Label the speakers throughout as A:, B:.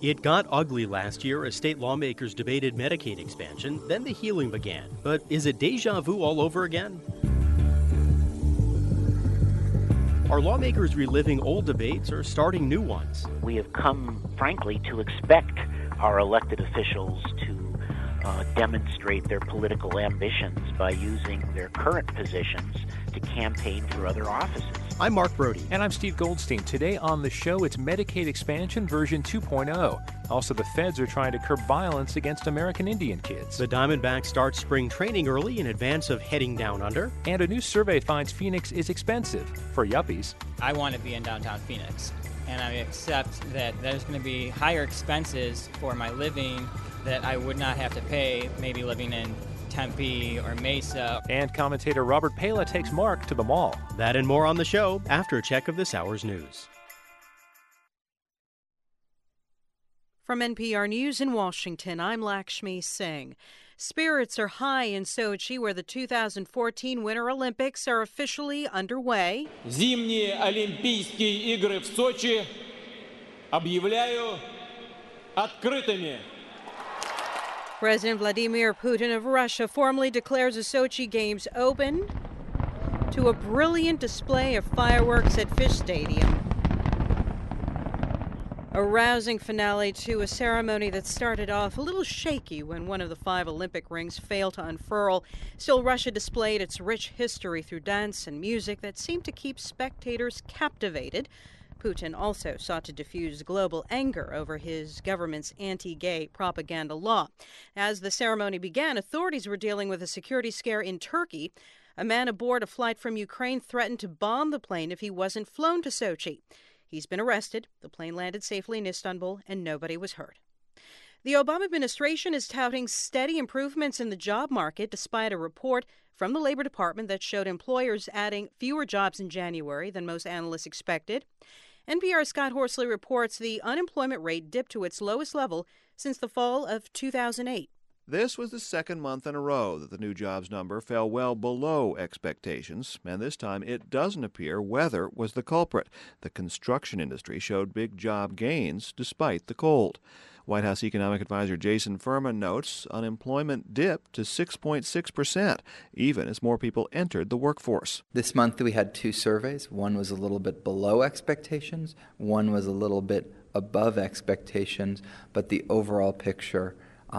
A: It got ugly last year as state lawmakers debated Medicaid expansion, then the healing began. But is it deja vu all over again? Are lawmakers reliving old debates or starting new ones?
B: We have come, frankly, to expect our elected officials to demonstrate their political ambitions by using their current positions to campaign for other offices.
A: I'm Mark Brody.
C: And I'm Steve Goldstein. Today on the show, it's Medicaid expansion version 2.0. Also, the feds are trying to curb violence against American Indian kids.
A: The Diamondbacks start spring training early in advance of heading down under.
C: And a new survey finds Phoenix is expensive for yuppies.
D: I want to be in downtown Phoenix, and I accept that there's going to be higher expenses for my living that I would not have to pay maybe living in Tempe or Mesa.
C: And commentator Robert Pala takes Mark to the mall.
A: That and more on the show after a check of this hour's news.
E: From NPR News in Washington, I'm Lakshmi Singh. Spirits are high in Sochi, where the 2014 Winter Olympics are officially underway.
F: Зимние Олимпийские игры в Сочи объявляю открытыми.
E: President Vladimir Putin of Russia formally declares the Sochi Games open to a brilliant display of fireworks at Fish Stadium. A rousing finale to a ceremony that started off a little shaky when one of the 5 Olympic rings failed to unfurl. Still, Russia displayed its rich history through dance and music that seemed to keep spectators captivated. Putin also sought to diffuse global anger over his government's anti-gay propaganda law. As the ceremony began, authorities were dealing with a security scare in Turkey. A man aboard a flight from Ukraine threatened to bomb the plane if he wasn't flown to Sochi. He's been arrested. The plane landed safely in Istanbul, and nobody was hurt. The Obama administration is touting steady improvements in the job market despite a report from the Labor Department that showed employers adding fewer jobs in January than most analysts expected. NPR's Scott Horsley reports the unemployment rate dipped to its lowest level since the fall of 2008.
G: This was the second month in a row that the new jobs number fell well below expectations, and this time it doesn't appear weather was the culprit. The construction industry showed big job gains despite the cold. White House economic advisor Jason Furman notes unemployment dipped to 6.6%, even as more people entered the workforce.
H: This month we had 2 surveys. One was a little bit below expectations, one was a little bit above expectations, but the overall picture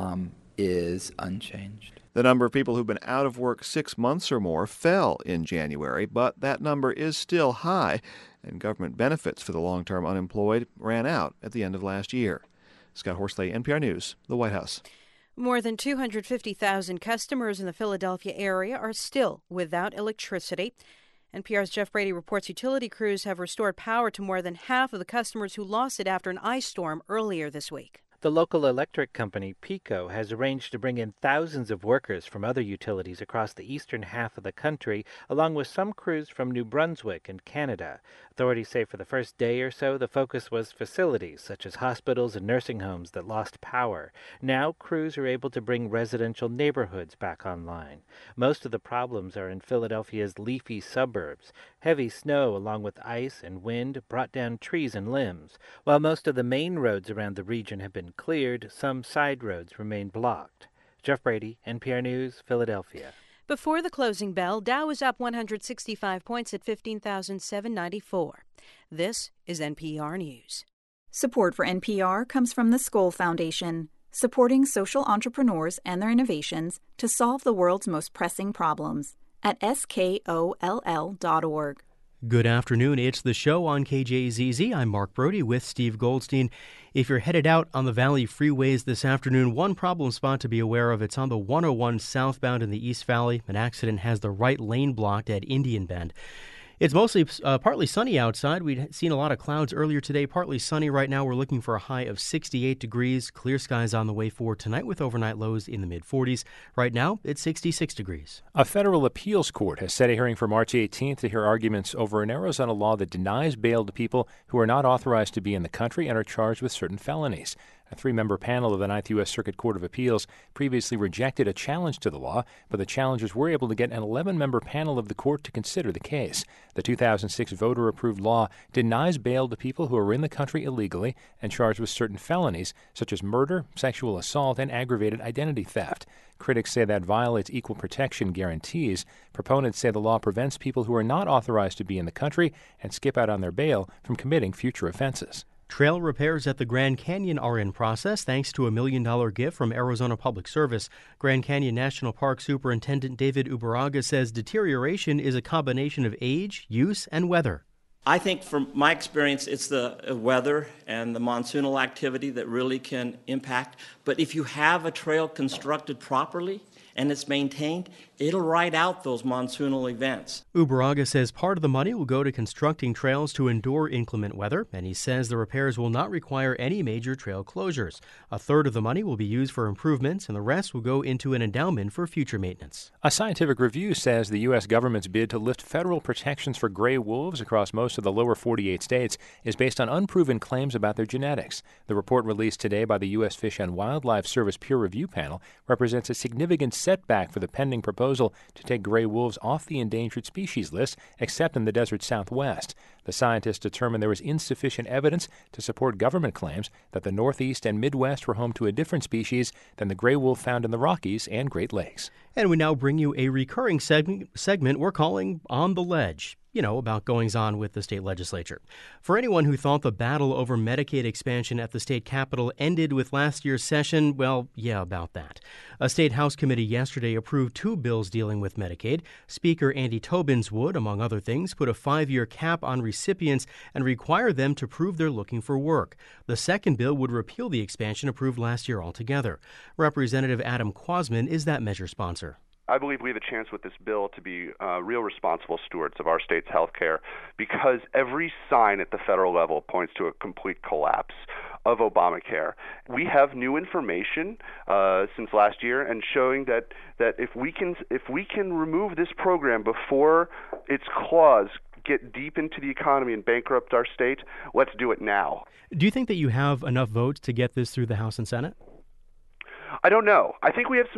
H: is unchanged.
G: The number of people who've been out of work 6 months or more fell in January, but that number is still high, and government benefits for the long-term unemployed ran out at the end of last year. Scott Horsley, NPR News, the White House.
E: More than 250,000 customers in the Philadelphia area are still without electricity. NPR's Jeff Brady reports utility crews have restored power to more than half of the customers who lost it after an ice storm earlier this week.
I: The local electric company, PECO, has arranged to bring in thousands of workers from other utilities across the eastern half of the country, along with some crews from New Brunswick and Canada. Authorities say for the first day or so, the focus was facilities, such as hospitals and nursing homes that lost power. Now, crews are able to bring residential neighborhoods back online. Most of the problems are in Philadelphia's leafy suburbs. Heavy snow, along with ice and wind, brought down trees and limbs. While most of the main roads around the region have been cleared, some side roads remain blocked. Jeff Brady, NPR News, Philadelphia.
E: Before the closing bell, Dow is up 165 points at 15,794. This is NPR News.
J: Support for NPR comes from the Skoll Foundation, supporting social entrepreneurs and their innovations to solve the world's most pressing problems at skoll.org.
A: Good afternoon. It's the show on KJZZ. I'm Mark Brody with Steve Goldstein. If you're headed out on the Valley freeways this afternoon, one problem spot to be aware of, it's on the 101 southbound in the East Valley. An accident has the right lane blocked at Indian Bend. It's mostly partly sunny outside. We'd seen a lot of clouds earlier today, partly sunny right now. We're looking for a high of 68 degrees. Clear skies on the way for tonight with overnight lows in the mid-40s. Right now, it's 66 degrees.
C: A federal appeals court has set a hearing for March 18th to hear arguments over an Arizona law that denies bail to people who are not authorized to be in the country and are charged with certain felonies. A 3-member panel of the Ninth U.S. Circuit Court of Appeals previously rejected a challenge to the law, but the challengers were able to get an 11-member panel of the court to consider the case. The 2006 voter-approved law denies bail to people who are in the country illegally and charged with certain felonies, such as murder, sexual assault, and aggravated identity theft. Critics say that violates equal protection guarantees. Proponents say the law prevents people who are not authorized to be in the country and skip out on their bail from committing future offenses.
A: Trail repairs at the Grand Canyon are in process thanks to a $1 million gift from Arizona Public Service. Grand Canyon National Park Superintendent David Ubaraga says deterioration is a combination of age, use, and weather.
K: I think from my experience, it's the weather and the monsoonal activity that really can impact. But if you have a trail constructed properly and it's maintained, it'll ride out those monsoonal events.
A: Ubaraga says part of the money will go to constructing trails to endure inclement weather, and he says the repairs will not require any major trail closures. A third of the money will be used for improvements, and the rest will go into an endowment for future maintenance.
C: A scientific review says the U.S. government's bid to lift federal protections for gray wolves across most of the lower 48 states is based on unproven claims about their genetics. The report released today by the U.S. Fish and Wildlife Service peer review panel represents a significant setback for the pending proposal to take gray wolves off the endangered species list, except in the desert Southwest. The scientists determined there was insufficient evidence to support government claims that the Northeast and Midwest were home to a different species than the gray wolf found in the Rockies and Great Lakes.
A: And we now bring you a recurring segment we're calling On the Ledge. About goings-on with the state legislature. For anyone who thought the battle over Medicaid expansion at the state capitol ended with last year's session, well, yeah, about that. A state House committee yesterday approved 2 bills dealing with Medicaid. Speaker Andy Tobins would, among other things, put a 5-year cap on recipients and require them to prove they're looking for work. The second bill would repeal the expansion approved last year altogether. Representative Adam Quasman is that measure sponsor.
L: I believe we have a chance with this bill to be real responsible stewards of our state's health care, because every sign at the federal level points to a complete collapse of Obamacare. We have new information since last year and showing that if we can remove this program before its claws get deep into the economy and bankrupt our state, let's do it now.
A: Do you think that you have enough votes to get this through the House and Senate?
L: I don't know. I think we have some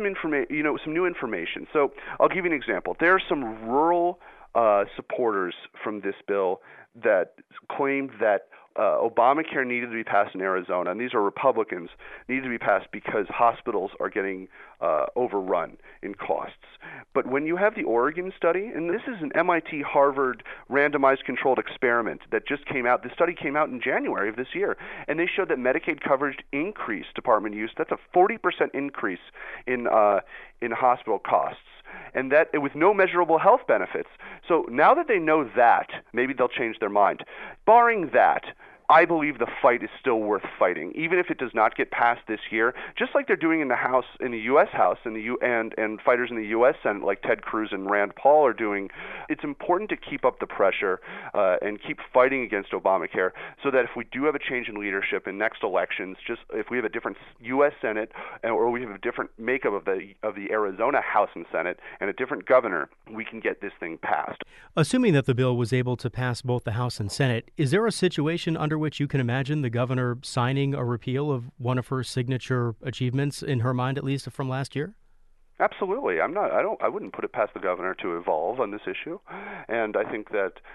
L: new information. So I'll give you an example. There are some rural supporters from this bill that claim that Obamacare needed to be passed in Arizona, and these are Republicans, needed to be passed because hospitals are getting overrun in costs. But when you have the Oregon study, and this is an MIT Harvard randomized controlled experiment that just came out. The study came out in January of this year, and they showed that Medicaid coverage increased department use. That's a 40% increase in hospital costs, and that with no measurable health benefits. So now that they know that, maybe they'll change their mind. Barring that, I believe the fight is still worth fighting, even if it does not get passed this year. Just like they're doing in the House, in the U.S. House, and fighters in the U.S. Senate, like Ted Cruz and Rand Paul, are doing. It's important to keep up the pressure and keep fighting against Obamacare, so that if we do have a change in leadership in next elections, just if we have a different U.S. Senate or we have a different makeup of the Arizona House and Senate and a different governor, we can get this thing passed.
A: Assuming that the bill was able to pass both the House and Senate, is there a situation under which you can imagine the governor signing a repeal of one of her signature achievements, in her mind at least, from last year?
L: Absolutely. I wouldn't put it past the governor to evolve on this issue. And I think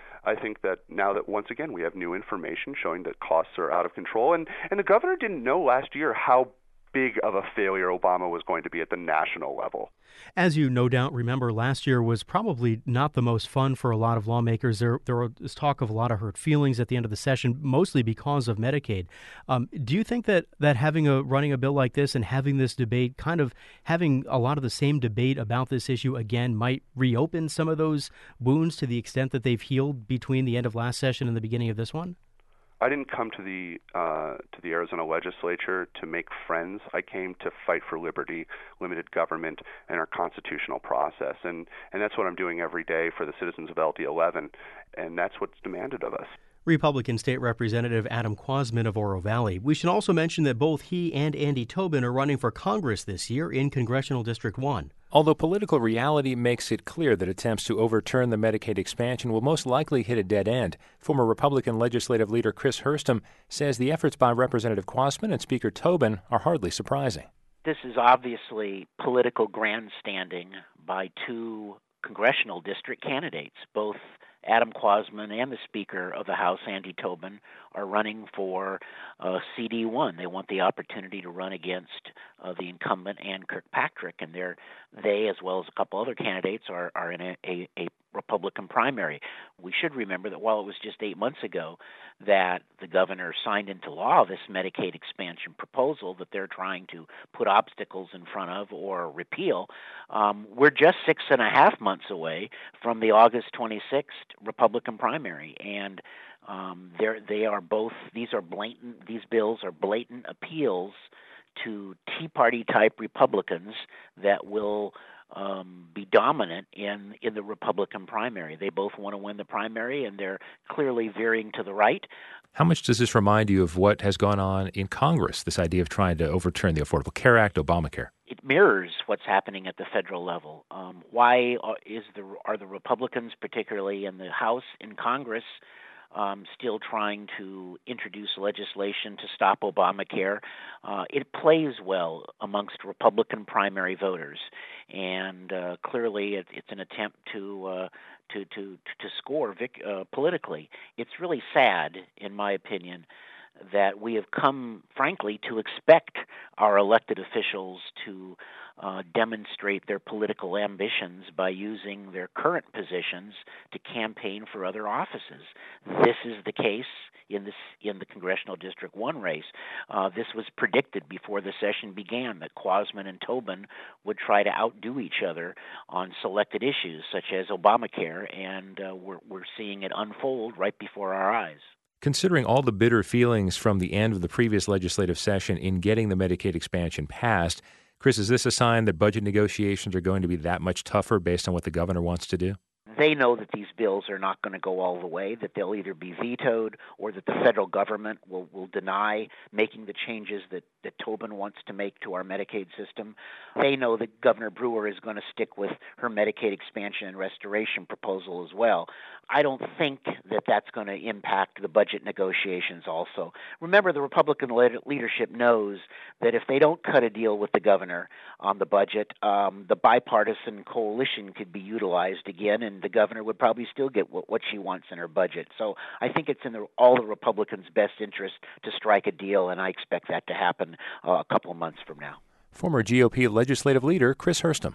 L: that now that once again we have new information showing that costs are out of control, and the governor didn't know last year how big of a failure Obama was going to be at the national level.
A: As you no doubt remember, last year was probably not the most fun for a lot of lawmakers. There was talk of a lot of hurt feelings at the end of the session, mostly because of Medicaid. Do you think that running a bill like this and having this debate, kind of having a lot of the same debate about this issue again, might reopen some of those wounds to the extent that they've healed between the end of last session and the beginning of this one?
L: I didn't come to the Arizona legislature to make friends. I came to fight for liberty, limited government, and our constitutional process. And that's what I'm doing every day for the citizens of LD 11, and that's what's demanded of us.
A: Republican State Representative Adam Quasman of Oro Valley. We should also mention that both he and Andy Tobin are running for Congress this year in Congressional District 1.
C: Although political reality makes it clear that attempts to overturn the Medicaid expansion will most likely hit a dead end, former Republican legislative leader Chris Hurston says the efforts by Representative Quasman and Speaker Tobin are hardly surprising.
B: This is obviously political grandstanding by two congressional district candidates. Both Adam Quasman and the Speaker of the House, Andy Tobin, are running for CD1. They want the opportunity to run against the incumbent Ann Kirkpatrick, and they, as well as a couple other candidates, are in a Republican primary. We should remember that while it was just 8 months ago that the governor signed into law this Medicaid expansion proposal that they're trying to put obstacles in front of or repeal, we're just 6.5 months away from the August 26th Republican primary, and these bills are blatant appeals to Tea Party type Republicans that will be dominant in the Republican primary. They both want to win the primary, and they're clearly veering to the right.
C: How much does this remind you of what has gone on in Congress, this idea of trying to overturn the Affordable Care Act, Obamacare?
B: It mirrors what's happening at the federal level. Why are the Republicans, particularly in the House, in Congress, still trying to introduce legislation to stop Obamacare? It plays well amongst Republican primary voters, and clearly it's an attempt to score politically. It's really sad, in my opinion, that we have come, frankly, to expect our elected officials to demonstrate their political ambitions by using their current positions to campaign for other offices. This is the case in the Congressional District 1 race. This was predicted before the session began, that Quasman and Tobin would try to outdo each other on selected issues such as Obamacare, and we're seeing it unfold right before our eyes.
C: Considering all the bitter feelings from the end of the previous legislative session in getting the Medicaid expansion passed, Chris, is this a sign that budget negotiations are going to be that much tougher based on what the governor wants to do?
B: They know that these bills are not going to go all the way, that they'll either be vetoed or that the federal government will deny making the changes that Tobin wants to make to our Medicaid system. They know that Governor Brewer is going to stick with her Medicaid expansion and restoration proposal as well. I don't think that that's going to impact the budget negotiations also. Remember, the Republican leadership knows that if they don't cut a deal with the governor on the budget, the bipartisan coalition could be utilized again, and the governor would probably still get what she wants in her budget. So I think it's in all the Republicans' best interest to strike a deal, and I expect that to happen a couple of months from now.
C: Former GOP legislative leader Chris Hurston.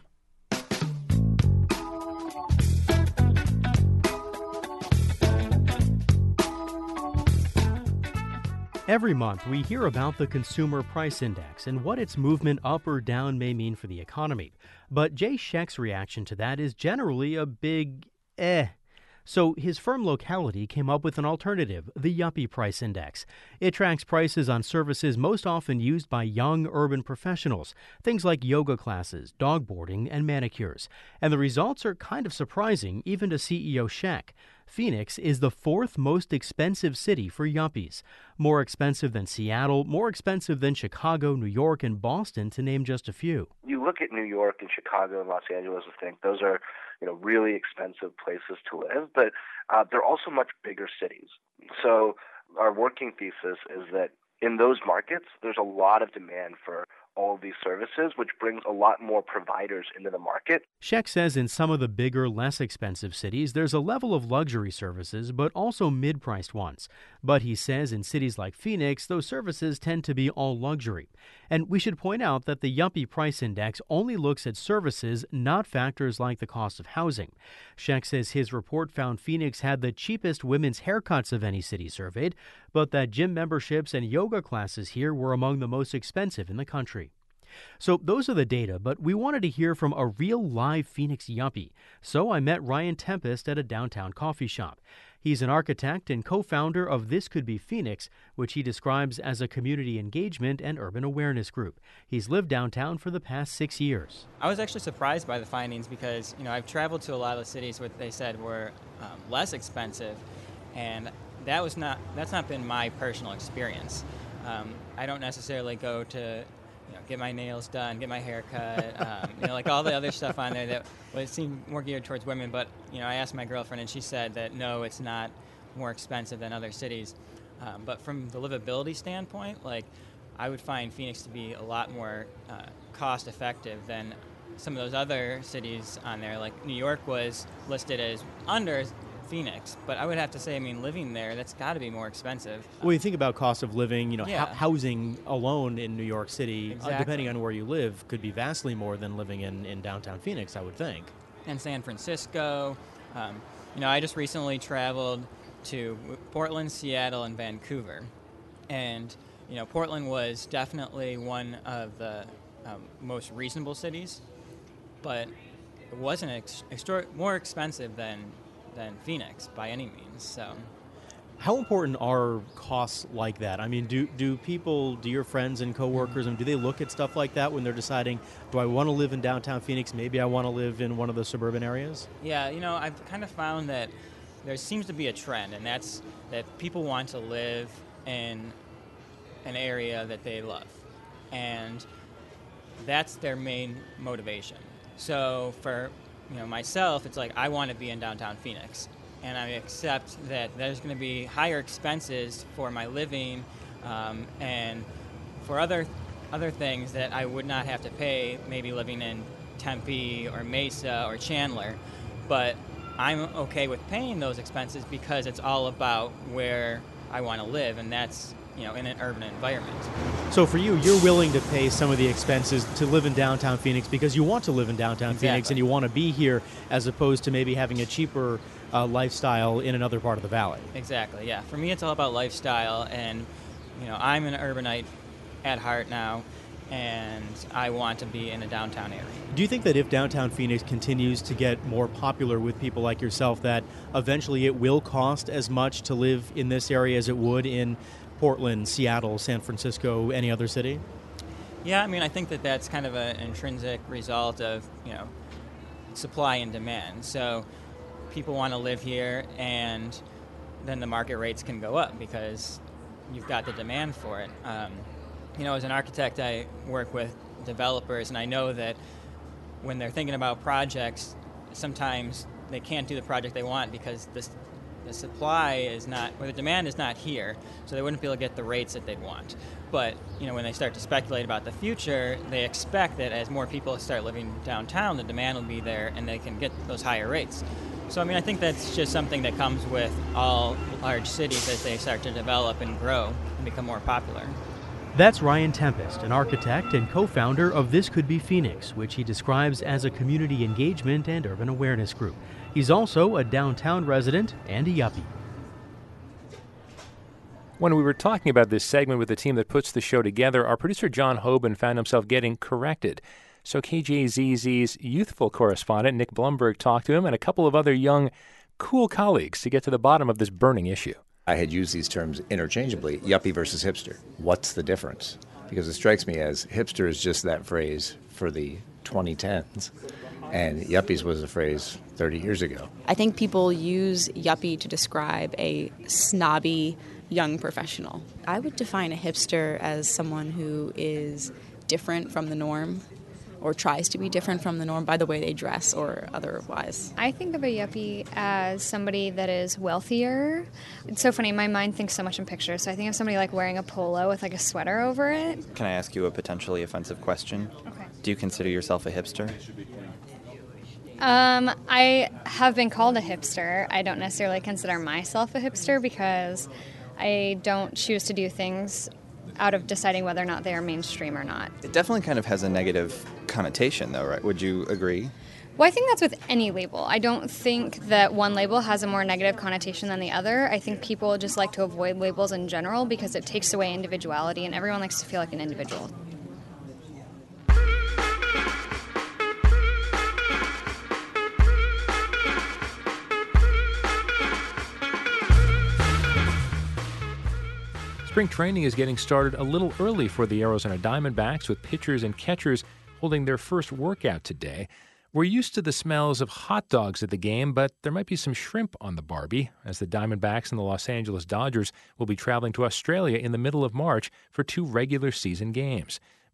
A: Every month, we hear about the Consumer Price Index and what its movement up or down may mean for the economy. But Jay Scheck's reaction to that is generally a big So his firm Locality came up with an alternative, the Yuppie Price Index. It tracks prices on services most often used by young urban professionals, things like yoga classes, dog boarding, and manicures. And the results are kind of surprising, even to CEO Scheck. Phoenix is the fourth most expensive city for yuppies. More expensive than Seattle, more expensive than Chicago, New York, and Boston, to name just a few.
M: You look at New York and Chicago and Los Angeles and think those are, really expensive places to live, but they're also much bigger cities. So our working thesis is that in those markets, there's a lot of demand for all of these services, which brings a lot more providers into the market.
A: Scheck says in some of the bigger, less expensive cities, there's a level of luxury services, but also mid-priced ones. But he says in cities like Phoenix, those services tend to be all luxury. And we should point out that the Yuppie Price Index only looks at services, not factors like the cost of housing. Scheck says his report found Phoenix had the cheapest women's haircuts of any city surveyed, but that gym memberships and yoga classes here were among the most expensive in the country. So those are the data, but we wanted to hear from a real live Phoenix yuppie. So I met Ryan Tempest at a downtown coffee shop. He's an architect and co-founder of This Could Be Phoenix, which he describes as a community engagement and urban awareness group. He's lived downtown for the past 6 years.
D: I was actually surprised by the findings because, I've traveled to a lot of the cities what they said were less expensive, and that's not been my personal experience. I don't necessarily go to get my nails done, get my hair cut, like all the other stuff on there that would seem more geared towards women. But, I asked my girlfriend, and she said that, no, it's not more expensive than other cities. But from the livability standpoint, I would find Phoenix to be a lot more cost-effective than some of those other cities on there. Like New York was listed as under Phoenix, but I would have to say, living there, that's got to be more expensive.
A: Well, you think about cost of living, housing alone in New York City,
D: Exactly.
A: Depending on where you live, could be vastly more than living in downtown Phoenix, I would think.
D: And San Francisco. I just recently traveled to Portland, Seattle, and Vancouver. And, Portland was definitely one of the most reasonable cities, but it wasn't more expensive than Phoenix by any means. So,
A: how important are costs like that? Do people, do your friends and coworkers, do they look at stuff like that when they're deciding, do I want to live in downtown Phoenix? Maybe I want to live in one of the suburban areas?
D: Yeah, I've kind of found that there seems to be a trend, and that's that people want to live in an area that they love, and that's their main motivation. So for myself, it's I want to be in downtown Phoenix, and I accept that there's going to be higher expenses for my living and for other things that I would not have to pay, maybe living in Tempe or Mesa or Chandler, but I'm okay with paying those expenses because it's all about where I want to live, and that's in an urban environment.
A: So for you, you're willing to pay some of the expenses to live in downtown Phoenix because you want to live in downtown Phoenix and you want to be here, as opposed to maybe having a cheaper lifestyle in another part of the valley.
D: Exactly, yeah. For me, it's all about lifestyle, and I'm an urbanite at heart now, and I want to be in a downtown area.
A: Do you think that if downtown Phoenix continues to get more popular with people like yourself, that eventually it will cost as much to live in this area as it would in Portland, Seattle, San Francisco, any other city?
D: Yeah, I think that that's kind of an intrinsic result of, supply and demand. So people want to live here, and then the market rates can go up because you've got the demand for it. As an architect, I work with developers, and I know that when they're thinking about projects, sometimes they can't do the project they want because the supply is not, or the demand is not here, so they wouldn't be able to get the rates that they'd want. But, when they start to speculate about the future, they expect that as more people start living downtown, the demand will be there and they can get those higher rates. So, I think that's just something that comes with all large cities as they start to develop and grow and become more popular.
A: That's Ryan Tempest, an architect and co-founder of This Could Be Phoenix, which he describes as a community engagement and urban awareness group. He's also a downtown resident and a yuppie.
C: When we were talking about this segment with the team that puts the show together, our producer John Hoban found himself getting corrected. So KJZZ's youthful correspondent Nick Blumberg talked to him and a couple of other young, cool colleagues to get to the bottom of this burning issue.
N: I had used these terms interchangeably, yuppie versus hipster. What's the difference? Because it strikes me as hipster is just that phrase for the 2010s, and yuppies was a phrase 30 years ago.
O: I think people use yuppie to describe a snobby young professional. I would define a hipster as someone who is different from the norm, or tries to be different from the norm by the way they dress or otherwise.
P: I think of a yuppie as somebody that is wealthier. It's so funny, my mind thinks so much in pictures, so I think of somebody wearing a polo with a sweater over it.
Q: Can I ask you a potentially offensive question?
P: Okay.
Q: Do you consider yourself a hipster?
P: I have been called a hipster. I don't necessarily consider myself a hipster because I don't choose to do things out of deciding whether or not they are mainstream or not.
Q: It definitely kind of has a negative connotation, though, right? Would you agree?
P: Well, I think that's with any label. I don't think that one label has a more negative connotation than the other. I think people just like to avoid labels in general because it takes away individuality, and everyone likes to feel like an individual.
C: Spring training is getting started a little early for the Arizona Diamondbacks, with pitchers and catchers holding their first workout today. We're used to the smells of hot dogs at the game, but there might be some shrimp on the barbie, as the Diamondbacks and the Los Angeles Dodgers will be traveling to Australia in the middle of March for 2 regular season games.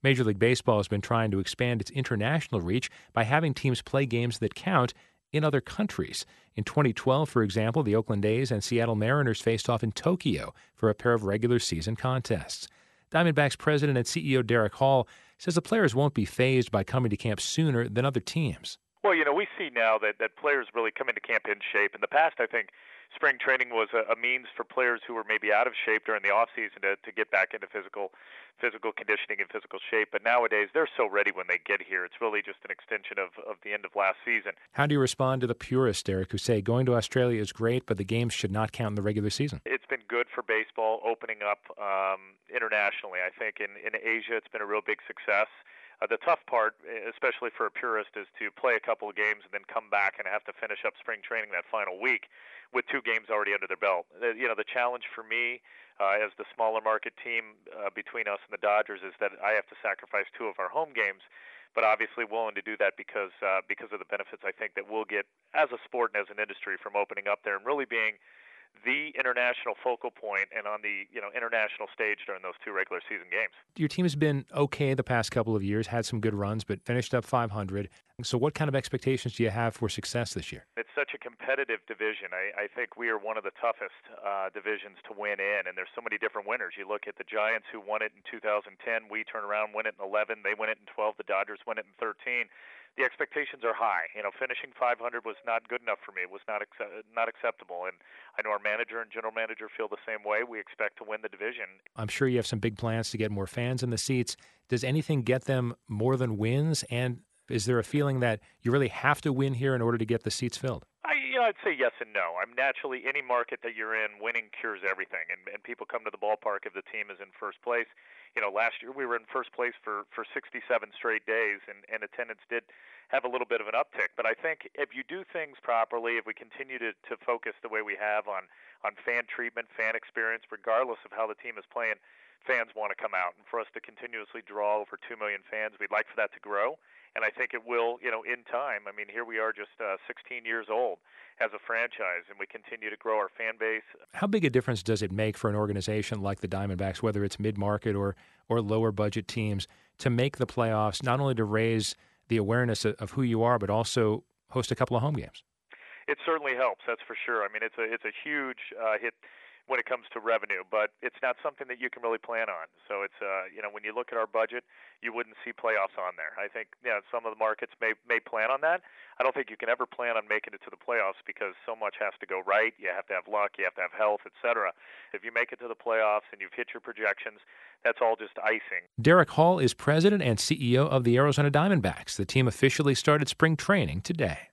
C: Major League Baseball has been trying to expand its international reach by having teams play games that count in other countries. In 2012, for example, the Oakland A's and Seattle Mariners faced off in Tokyo for a pair of regular season contests. Diamondbacks president and CEO Derek Hall says the players won't be fazed by coming to camp sooner than other teams.
R: Well, we see now that players really come into camp in shape. In the past, I think spring training was a means for players who were maybe out of shape during the off season to get back into physical conditioning and physical shape. But nowadays, they're so ready when they get here. It's really just an extension of the end of last season.
C: How do you respond to the purists, Derek, who say going to Australia is great, but the games should not count in the regular season?
R: It's been good for baseball opening up internationally. I think in Asia, it's been a real big success. The tough part, especially for a purist, is to play a couple of games and then come back and have to finish up spring training that final week with 2 games already under their belt. The challenge for me as the smaller market team between us and the Dodgers is that I have to sacrifice 2 of our home games, but obviously willing to do that because of the benefits I think that we'll get as a sport and as an industry from opening up there and really being the international focal point and on the international stage during those 2 regular season games.
C: Your team has been okay the past couple of years, had some good runs, but finished up 500. So what kind of expectations do you have for success this year?
R: It's such a competitive division. I think we are one of the toughest divisions to win in, and there's so many different winners. You look at the Giants who won it in 2010. We turn around, win it in 11. They win it in 12. The Dodgers win it in 13. The expectations are high. Finishing 500 was not good enough for me. It was not acceptable. And I know our manager and general manager feel the same way. We expect to win the division.
C: I'm sure you have some big plans to get more fans in the seats. Does anything get them more than wins? And is there a feeling that you really have to win here in order to get the seats filled?
R: I'd say yes and no. I'm naturally, any market that you're in, winning cures everything. And people come to the ballpark if the team is in first place. Last year we were in first place for 67 straight days, and attendance did have a little bit of an uptick. But I think if you do things properly, if we continue to focus the way we have on fan treatment, fan experience, regardless of how the team is playing, fans want to come out. And for us to continuously draw over 2 million fans, we'd like for that to grow. And I think it will, in time. I mean, here we are just 16 years old as a franchise, and we continue to grow our fan base.
C: How big a difference does it make for an organization like the Diamondbacks, whether it's mid-market or lower budget teams, to make the playoffs, not only to raise the awareness of who you are, but also host a couple of home games?
R: It certainly helps, that's for sure. I mean, it's a huge hit when it comes to revenue, but it's not something that you can really plan on. So it's when you look at our budget, you wouldn't see playoffs on there. I think some of the markets may plan on that. I don't think you can ever plan on making it to the playoffs because so much has to go right. You have to have luck, you have to have health, etc. If you make it to the playoffs and you've hit your projections, that's all just icing.
C: Derek Hall is president and CEO of the Arizona Diamondbacks. The team officially started spring training today.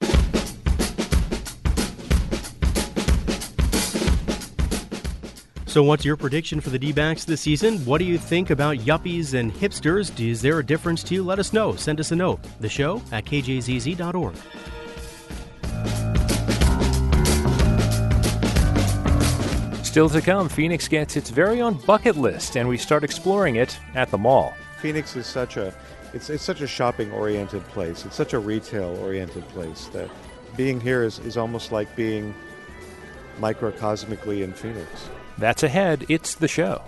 A: So what's your prediction for the D-backs this season? What do you think about yuppies and hipsters? Is there a difference to you? Let us know. Send us a note. The show at kjzz.org.
C: Still to come, Phoenix gets its very own bucket list, and we start exploring it at the mall.
S: Phoenix is such a shopping-oriented place. It's such a retail-oriented place that being here is almost like being microcosmically in Phoenix.
C: That's ahead. It's the show.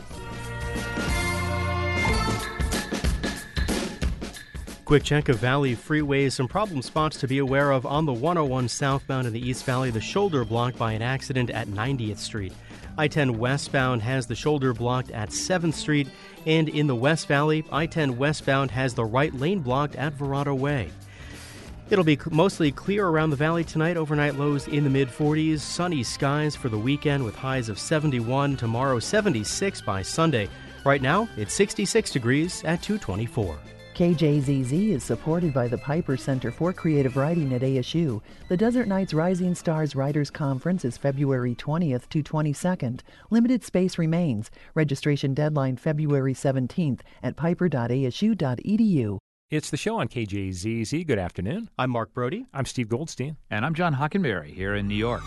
A: Quick check of Valley freeways. Some problem spots to be aware of on the 101 southbound in the East Valley. The shoulder blocked by an accident at 90th Street. I-10 westbound has the shoulder blocked at 7th Street. And in the West Valley, I-10 westbound has the right lane blocked at Verrado Way. It'll be mostly clear around the valley tonight. Overnight lows in the mid-40s. Sunny skies for the weekend with highs of 71. Tomorrow, 76 by Sunday. Right now, it's 66 degrees at 224.
T: KJZZ is supported by the Piper Center for Creative Writing at ASU. The Desert Nights Rising Stars Writers Conference is February 20th to 22nd. Limited space remains. Registration deadline February 17th at piper.asu.edu.
C: It's the show on KJZZ. Good afternoon.
A: I'm Mark Brody.
C: I'm Steve Goldstein.
U: And I'm John Hockenberry here in New York.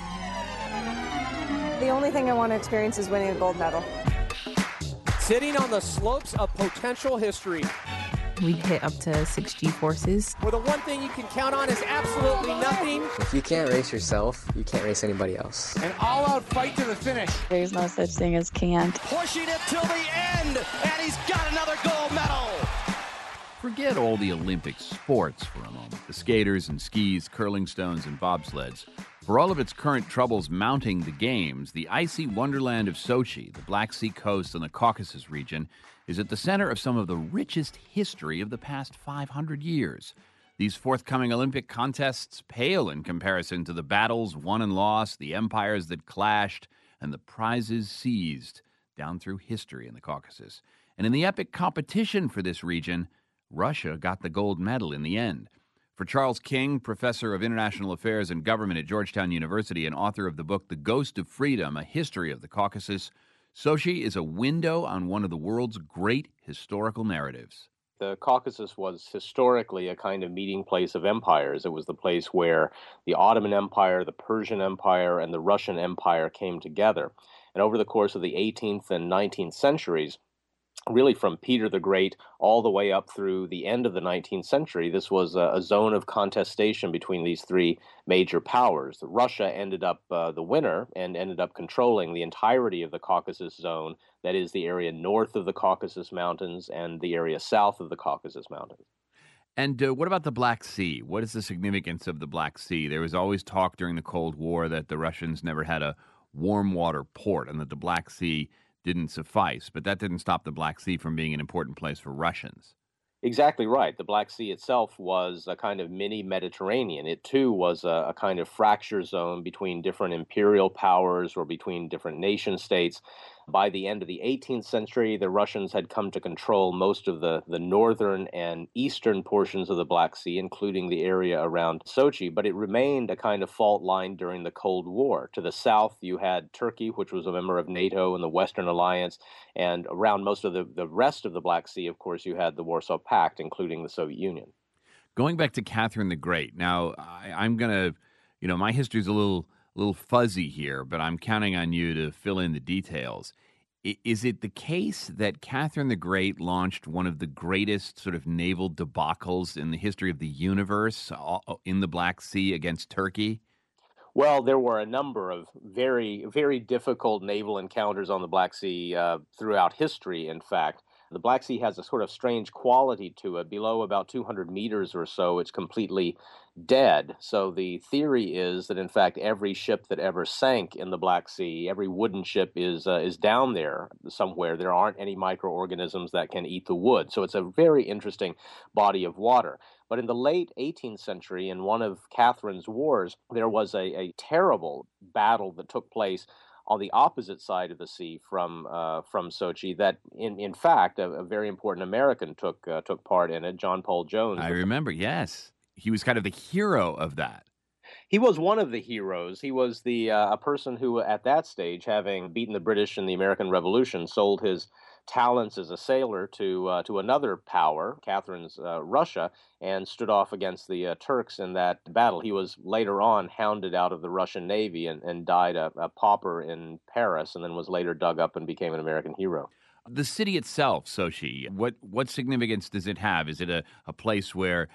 V: The only thing I want to experience is winning a gold medal.
W: Sitting on the slopes of potential history,
F: We hit up to 6G forces.
H: Well, the one thing you can count on is absolutely nothing.
W: If you can't race yourself, you can't race anybody else.
H: An all-out fight to the finish.
X: There's no such thing as can't.
H: Pushing it till the end, and he's got another gold medal.
Y: Forget all the Olympic sports for a moment. The skaters and skis, curling stones, and bobsleds. For all of its current troubles mounting the games, the icy wonderland of Sochi, the Black Sea coast, and the Caucasus region is at the center of some of the richest history of the past 500 years. These forthcoming Olympic contests pale in comparison to the battles won and lost, the empires that clashed, and the prizes seized down through history in the Caucasus. And in the epic competition for this region, Russia got the gold medal in the end. For Charles King, professor of international affairs and government at Georgetown University and author of the book The Ghost of Freedom, A History of the Caucasus, Sochi is a window on one of the world's great historical narratives.
Z: The Caucasus was historically a kind of meeting place of empires. It was the place where the Ottoman Empire, the Persian Empire, and the Russian Empire came together. And over the course of the 18th and 19th centuries, really from Peter the Great all the way up through the end of the 19th century, this was a zone of contestation between these three major powers. Russia ended up the winner and ended up controlling the entirety of the Caucasus zone, that is the area north of the Caucasus Mountains and the area south of the Caucasus Mountains.
Y: And what about the Black Sea? What is the significance of the Black Sea? There was always talk during the Cold War that the Russians never had a warm water port and that the Black Sea didn't suffice, but that didn't stop the Black Sea from being an important place for Russians.
Z: Exactly right. The Black Sea itself was a kind of mini Mediterranean. It too was a kind of fracture zone between different imperial powers or between different nation states. By the end of the 18th century, the Russians had come to control most of the northern and eastern portions of the Black Sea, including the area around Sochi, but it remained a kind of fault line during the Cold War. To the south, you had Turkey, which was a member of NATO and the Western Alliance, and around most of the rest of the Black Sea, of course, you had the Warsaw Pact, including the Soviet Union.
Y: Going back to Catherine the Great, now I'm going to, my history's a little fuzzy here, but I'm counting on you to fill in the details. Is it the case that Catherine the Great launched one of the greatest sort of naval debacles in the history of the universe in the Black Sea against Turkey?
Z: Well, there were a number of very, very difficult naval encounters on the Black Sea throughout history, in fact. The Black Sea has a sort of strange quality to it. Below about 200 meters or so, it's completely dead. So the theory is that, in fact, every ship that ever sank in the Black Sea, every wooden ship is down there somewhere. There aren't any microorganisms that can eat the wood. So it's a very interesting body of water. But in the late 18th century, in one of Catherine's wars, there was a terrible battle that took place on the opposite side of the sea from Sochi, that in fact a very important American took part in it, John Paul Jones.
Y: I remember, yes. He was kind of the hero of that.
Z: He was one of the heroes. He was a person who, at that stage, having beaten the British in the American Revolution, sold his talents as a sailor to another power, Catherine's Russia, and stood off against the Turks in that battle. He was later on hounded out of the Russian Navy and died a pauper in Paris, and then was later dug up and became an American hero.
Y: The city itself, Sochi, what significance does it have? Is it a place where,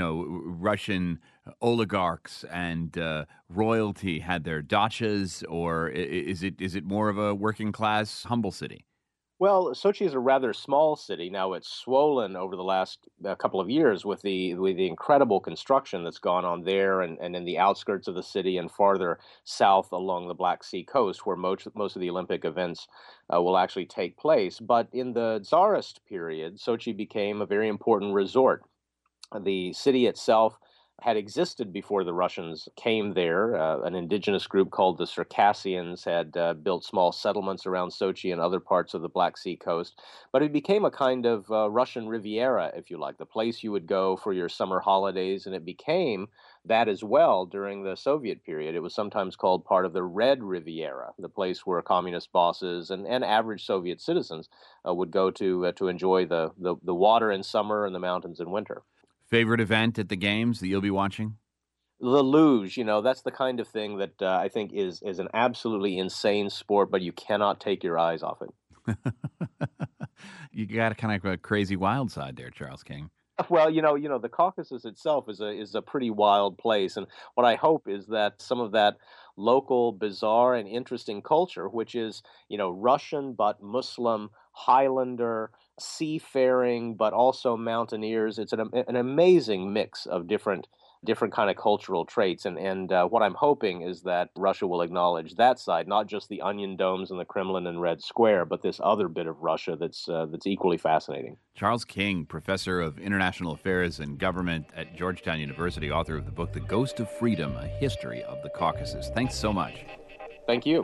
Y: Russian oligarchs and royalty had their dachas, or is it more of a working class, humble city?
Z: Well, Sochi is a rather small city. Now it's swollen over the last couple of years with the incredible construction that's gone on there and in the outskirts of the city and farther south along the Black Sea coast, where most of the Olympic events will actually take place. But in the Tsarist period, Sochi became a very important resort. The city itself had existed before the Russians came there. An indigenous group called the Circassians had built small settlements around Sochi and other parts of the Black Sea coast. But it became a kind of Russian Riviera, if you like, the place you would go for your summer holidays. And it became that as well during the Soviet period. It was sometimes called part of the Red Riviera, the place where communist bosses and average Soviet citizens would go to enjoy the water in summer and the mountains in winter.
Y: Favorite event at the games that you'll be watching?
Z: The luge, that's the kind of thing that I think is an absolutely insane sport, but you cannot take your eyes off it.
Y: you got a kind of a crazy wild side there, Charles King.
Z: Well, the Caucasus itself is a pretty wild place, and what I hope is that some of that local, bizarre, and interesting culture, which is Russian but Muslim, Highlander, seafaring but also mountaineers. It's an amazing mix of different kind of cultural traits, and what I'm hoping is that Russia will acknowledge that side, not just the onion domes and the Kremlin and Red Square, but this other bit of Russia that's equally fascinating.
Y: Charles King, professor of international affairs and government at Georgetown University, author of the book The Ghost of Freedom: A History of the Caucasus. Thanks so much.
Z: Thank you.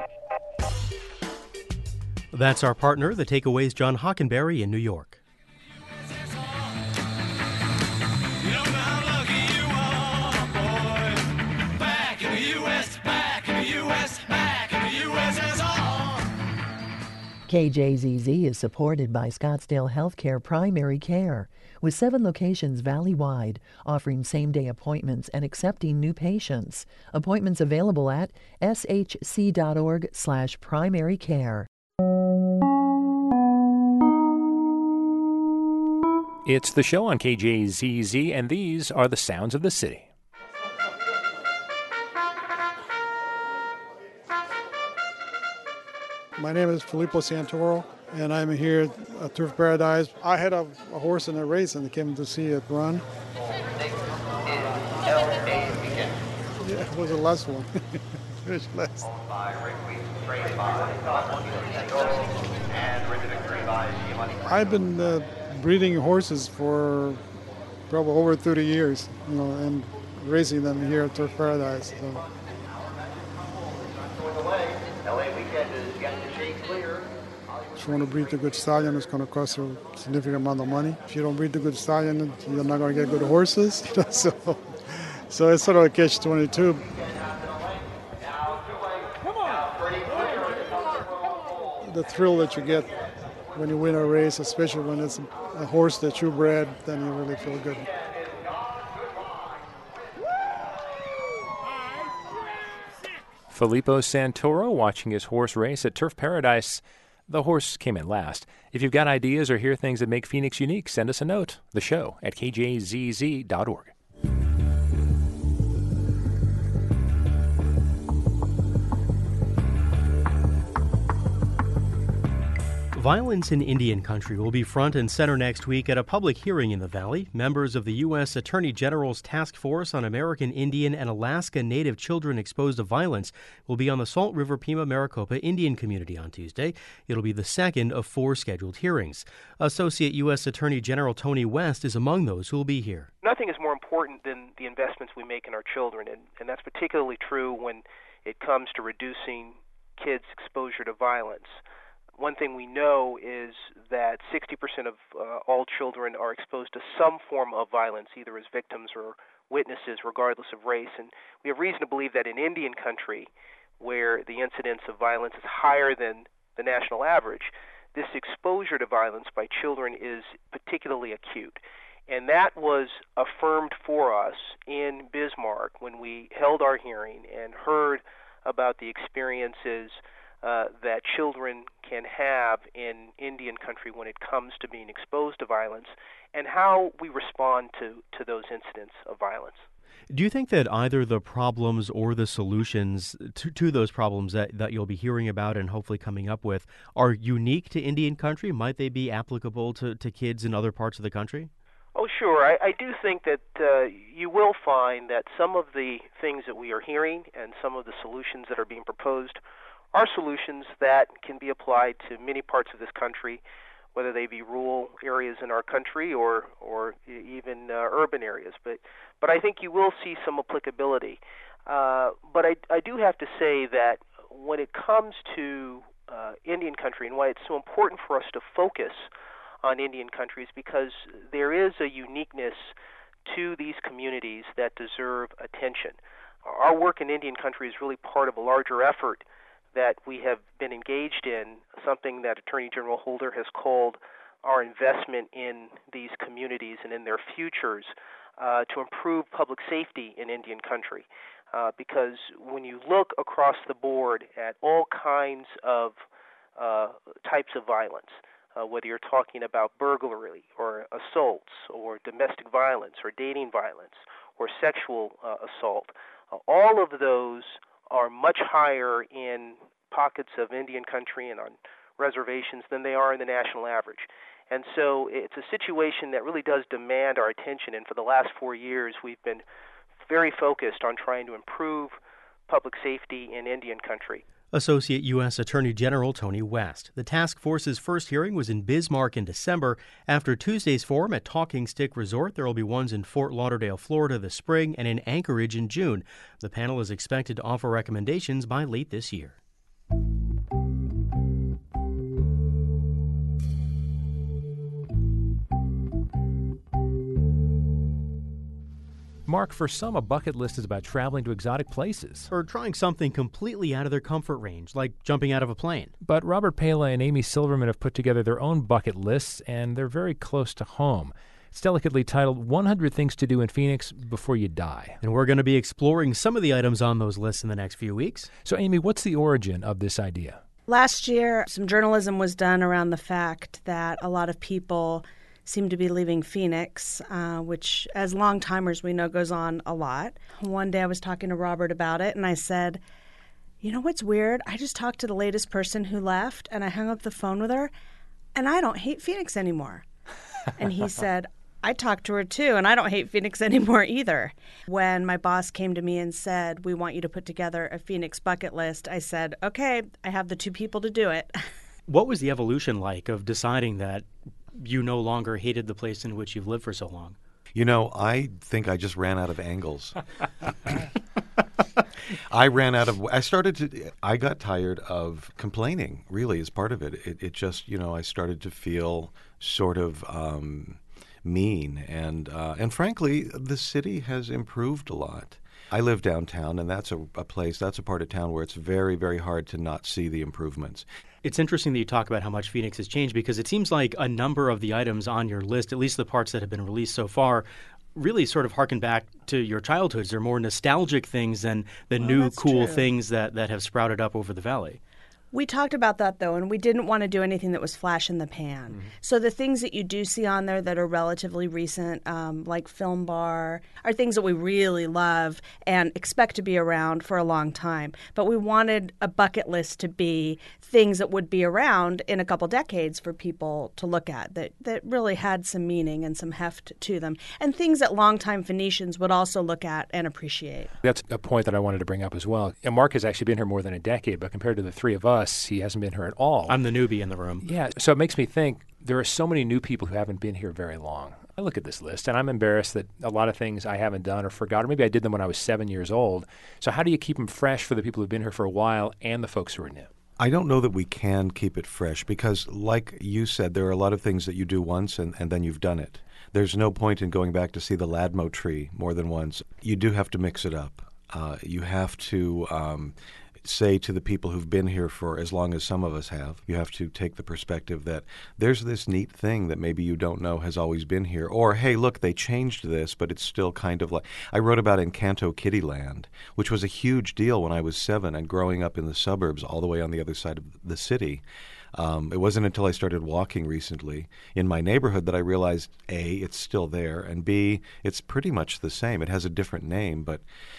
A: That's our partner, The Takeaway's John Hockenberry in New York.
T: KJZZ is supported by Scottsdale Healthcare Primary Care, with 7 locations valley-wide, offering same-day appointments and accepting new patients. Appointments available at shc.org/primary care.
C: It's the show on KJZZ, and these are the sounds of the city.
E: My name is Filippo Santoro, and I'm here at Turf Paradise. I had a horse in a race and I came to see it run. Yeah, it was the last one. Finished last. I've been breeding horses for probably over 30 years, and racing them here at Turf Paradise. So. If you want to breed a good stallion, it's going to cost you a significant amount of money. If you don't breed a good stallion, you're not going to get good horses. So it's sort of a catch-22. The thrill that you get when you win a race, especially when it's a horse that you bred, then you really feel good.
C: Filippo Santoro watching his horse race at Turf Paradise. The horse came in last. If you've got ideas or hear things that make Phoenix unique, send us a note. The show at kjzz.org.
A: Violence in Indian country will be front and center next week at a public hearing in the Valley. Members of the U.S. Attorney General's Task Force on American Indian and Alaska Native Children Exposed to Violence will be on the Salt River Pima Maricopa Indian community on Tuesday. It'll be the second of 4 scheduled hearings. Associate U.S. Attorney General Tony West is among those who will be here.
G: Nothing is more important than the investments we make in our children, and that's particularly true when it comes to reducing kids' exposure to violence. One thing we know is that 60% of all children are exposed to some form of violence, either as victims or witnesses, regardless of race. And we have reason to believe that in Indian country, where the incidence of violence is higher than the national average, this exposure to violence by children is particularly acute. And that was affirmed for us in Bismarck when we held our hearing and heard about the experiences that children can have in Indian country when it comes to being exposed to violence, and how we respond to those incidents of violence.
A: Do you think that either the problems or the solutions to those problems that you'll be hearing about and hopefully coming up with are unique to Indian country? Might they be applicable to kids in other parts of the country?
G: Oh, sure. I do think that you will find that some of the things that we are hearing and some of the solutions that are being proposed are solutions that can be applied to many parts of this country, whether they be rural areas in our country or even urban areas. But I think you will see some applicability. But I do have to say that when it comes to Indian country and why it's so important for us to focus on Indian country is because there is a uniqueness to these communities that deserve attention. Our work in Indian country is really part of a larger effort that we have been engaged in, something that Attorney General Holder has called our investment in these communities and in their futures to improve public safety in Indian country. Because when you look across the board at all kinds of types of violence, whether you're talking about burglary or assaults or domestic violence or dating violence or sexual assault. All of those are much higher in pockets of Indian country and on reservations than they are in the national average. And so it's a situation that really does demand our attention. And for the last 4 years, we've been very focused on trying to improve public safety in Indian country.
A: Associate U.S. Attorney General Tony West. The task force's first hearing was in Bismarck in December. After Tuesday's forum at Talking Stick Resort, there will be ones in Fort Lauderdale, Florida this spring and in Anchorage in June. The panel is expected to offer recommendations by late this year.
C: Mark, for some, a bucket list is about traveling to exotic places.
A: Or trying something completely out of their comfort range, like jumping out of a plane.
C: But Robert Pala and Amy Silverman have put together their own bucket lists, and they're very close to home. It's delicately titled 100 Things to Do in Phoenix Before You Die.
A: And we're going to be exploring some of the items on those lists in the next few weeks.
C: So, Amy, what's the origin of this idea?
V: Last year, some journalism was done around the fact that a lot of people seem to be leaving Phoenix, which as long-timers we know goes on a lot. One day I was talking to Robert about it, and I said, you know what's weird? I just talked to the latest person who left, and I hung up the phone with her, and I don't hate Phoenix anymore. And he said, I talked to her too, and I don't hate Phoenix anymore either. When my boss came to me and said, we want you to put together a Phoenix bucket list, I said, okay, I have the two people to do it.
A: What was the evolution like of deciding that you no longer hated the place in which you've lived for so long?
S: You know, I think I just ran out of angles. I got tired of complaining, really, as part of it. It just, I started to feel sort of mean. And frankly, the city has improved a lot. I live downtown, and that's a part of town where it's very, very hard to not see the improvements.
A: It's interesting that you talk about how much Phoenix has changed, because it seems like a number of the items on your list, at least the parts that have been released so far, really sort of harken back to your childhoods. They're more nostalgic things than the new cool things that have sprouted up over the valley.
V: We talked about that, though, and we didn't want to do anything that was flash in the pan. Mm-hmm. So the things that you do see on there that are relatively recent, like Film Bar, are things that we really love and expect to be around for a long time. But we wanted a bucket list to be things that would be around in a couple decades for people to look at, that really had some meaning and some heft to them, and things that longtime Phoenicians would also look at and appreciate.
C: That's a point that I wanted to bring up as well. And Mark has actually been here more than a decade, but compared to the three of us, he hasn't been here at all.
A: I'm the newbie in the room.
C: Yeah, so it makes me think there are so many new people who haven't been here very long. I look at this list, and I'm embarrassed that a lot of things I haven't done or forgot, or maybe I did them when I was 7 years old. So how do you keep them fresh for the people who've been here for a while and the folks who are new?
S: I don't know that we can keep it fresh because, like you said, there are a lot of things that you do once and then you've done it. There's no point in going back to see the Ladmo tree more than once. You do have to mix it up. You have to say to the people who've been here for as long as some of us have, you have to take the perspective that there's this neat thing that maybe you don't know has always been here. Or, hey, look, they changed this, but it's still kind of like... I wrote about Encanto Kittyland, which was a huge deal when I was 7 and growing up in the suburbs all the way on the other side of the city. It wasn't until I started walking recently in my neighborhood that I realized, A, it's still there, and B, it's pretty much the same. It has a different name, but...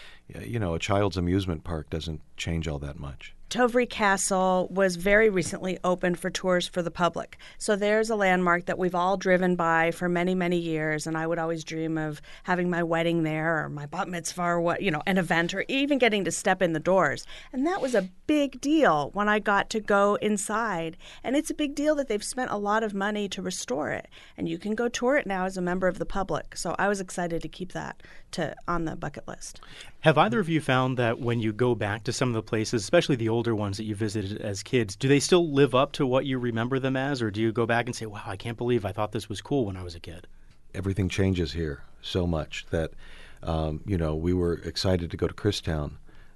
S: a child's amusement park doesn't change all that much.
V: Tovry Castle was very recently opened for tours for the public. So there's a landmark that we've all driven by for many, many years, and I would always dream of having my wedding there or my bat mitzvah or an event, or even getting to step in the doors. And that was a big deal when I got to go inside. And it's a big deal that they've spent a lot of money to restore it. And you can go tour it now as a member of the public. So I was excited to keep that on the bucket list.
A: Have either of you found that when you go back to some of the places, especially the older ones that you visited as kids, do they still live up to what you remember them as, or do you go back and say, wow, I can't believe I thought this was cool when I was a kid?
S: Everything changes here so much that, we were excited to go to Christown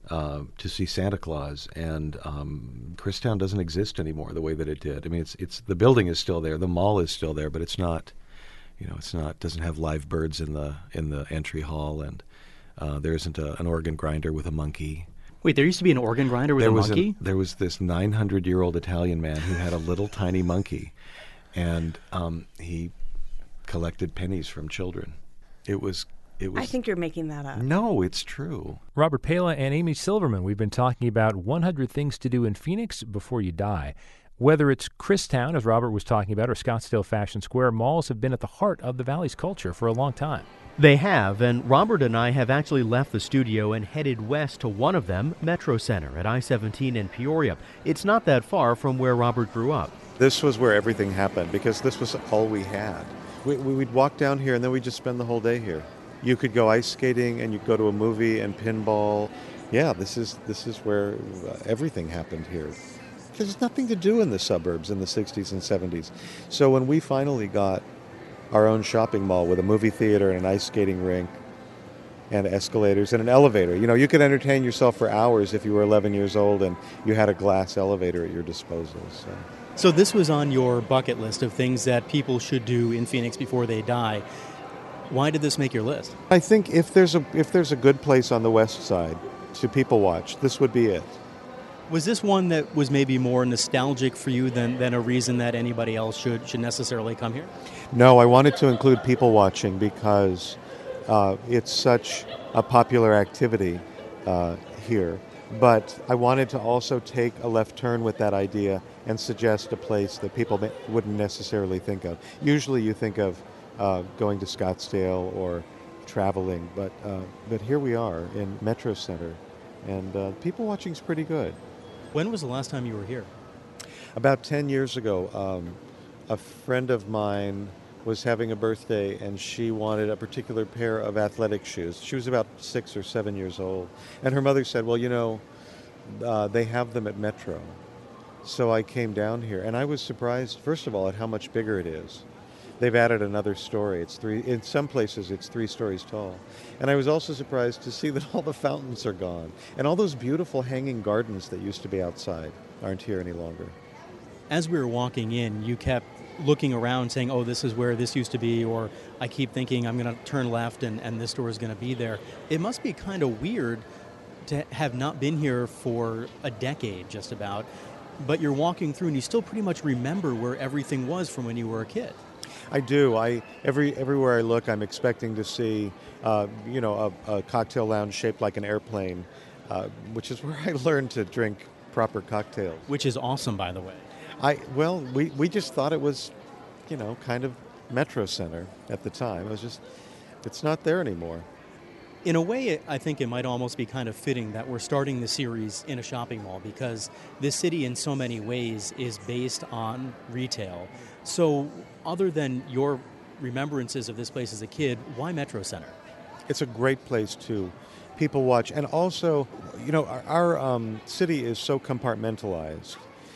S: to see Santa Claus, and Christown doesn't exist anymore the way that it did. I mean, it's the building is still there, the mall is still there, but it's not, doesn't have live birds in the entry hall, and there isn't an organ grinder with a monkey.
A: Wait, there used to be an organ grinder with a monkey?
S: There was this 900-year-old Italian man who had a little tiny monkey, and he collected pennies from children. It was.
V: I think you're making that up.
S: No, it's true.
C: Robert Pala and Amy Silverman, we've been talking about 100 things to do in Phoenix before you die. Whether it's Christown, as Robert was talking about, or Scottsdale Fashion Square, malls have been at the heart of the Valley's culture for a long time.
A: They have, and Robert and I have actually left the studio and headed west to one of them, Metro Center at I-17 in Peoria. It's not that far from where Robert grew up.
S: This was where everything happened because this was all we had. We'd walk down here and then we'd just spend the whole day here. You could go ice skating and you'd go to a movie and pinball. Yeah, this is where everything happened here. There's nothing to do in the suburbs in the 60s and 70s. So when we finally got our own shopping mall with a movie theater and an ice skating rink and escalators and an elevator, you could entertain yourself for hours if you were 11 years old and you had a glass elevator at your disposal.
A: So this was on your bucket list of things that people should do in Phoenix before they die. Why did this make your list?
S: I think if there's a good place on the west side to people watch, this would be it.
A: Was this one that was maybe more nostalgic for you than a reason that anybody else should necessarily come here?
S: No, I wanted to include people watching because it's such a popular activity here. But I wanted to also take a left turn with that idea and suggest a place that people wouldn't necessarily think of. Usually you think of going to Scottsdale or traveling, but here we are in Metro Center, and people watching is pretty good.
A: When was the last time you were here?
S: About 10 years ago. A friend of mine was having a birthday, and she wanted a particular pair of athletic shoes. She was about 6 or 7 years old, and her mother said, well, they have them at Metro. So I came down here, and I was surprised, first of all, at how much bigger it is. They've added another story. In some places, it's 3 stories tall. And I was also surprised to see that all the fountains are gone. And all those beautiful hanging gardens that used to be outside aren't here any longer.
A: As we were walking in, you kept looking around saying, oh, this is where this used to be, or I keep thinking I'm going to turn left and this store is going to be there. It must be kind of weird to have not been here for a decade, just about, but you're walking through and you still pretty much remember where everything was from when you were a kid.
S: I do. Everywhere I look, I'm expecting to see, a cocktail lounge shaped like an airplane, which is where I learned to drink proper cocktails.
A: Which is awesome, by the way.
S: We just thought it was, kind of Metro Center at the time. It's not there anymore.
A: In a way, I think it might almost be kind of fitting that we're starting the series in a shopping mall because this city in so many ways is based on retail. So other than your remembrances of this place as a kid, why Metro Center?
S: It's a great place to people watch. And also, our city is so compartmentalized.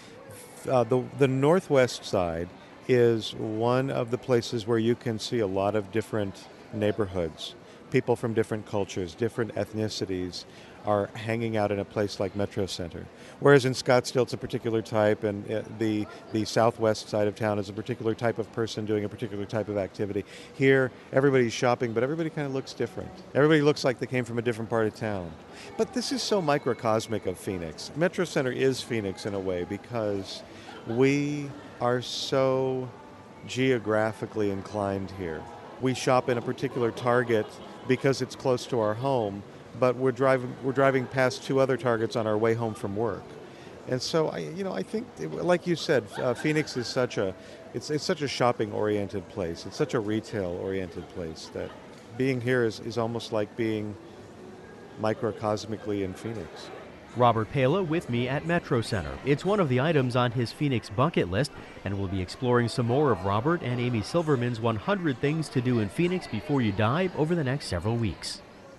S: The northwest side is one of the places where you can see a lot of different neighborhoods. People from different cultures, different ethnicities are hanging out in a place like Metro Center. Whereas in Scottsdale, it's a particular type, and the southwest side of town is a particular type of person doing a particular type of activity. Here, everybody's shopping, but everybody kind of looks different. Everybody looks like they came from a different part of town. But this is so microcosmic of Phoenix. Metro Center is Phoenix in a way because we are so geographically inclined here. We shop in a particular Target because it's close to our home, but we're driving past 2 other Targets on our way home from work. And so I think, like you said, Phoenix is such a shopping-oriented place. It's such a retail-oriented place that being here is almost like being microcosmically in Phoenix.
A: Robert Pala with me at Metro Center. It's one of the items on his Phoenix bucket list, and we'll be exploring some more of Robert and Amy Silverman's 100 Things to Do in Phoenix Before You Die over the next several weeks.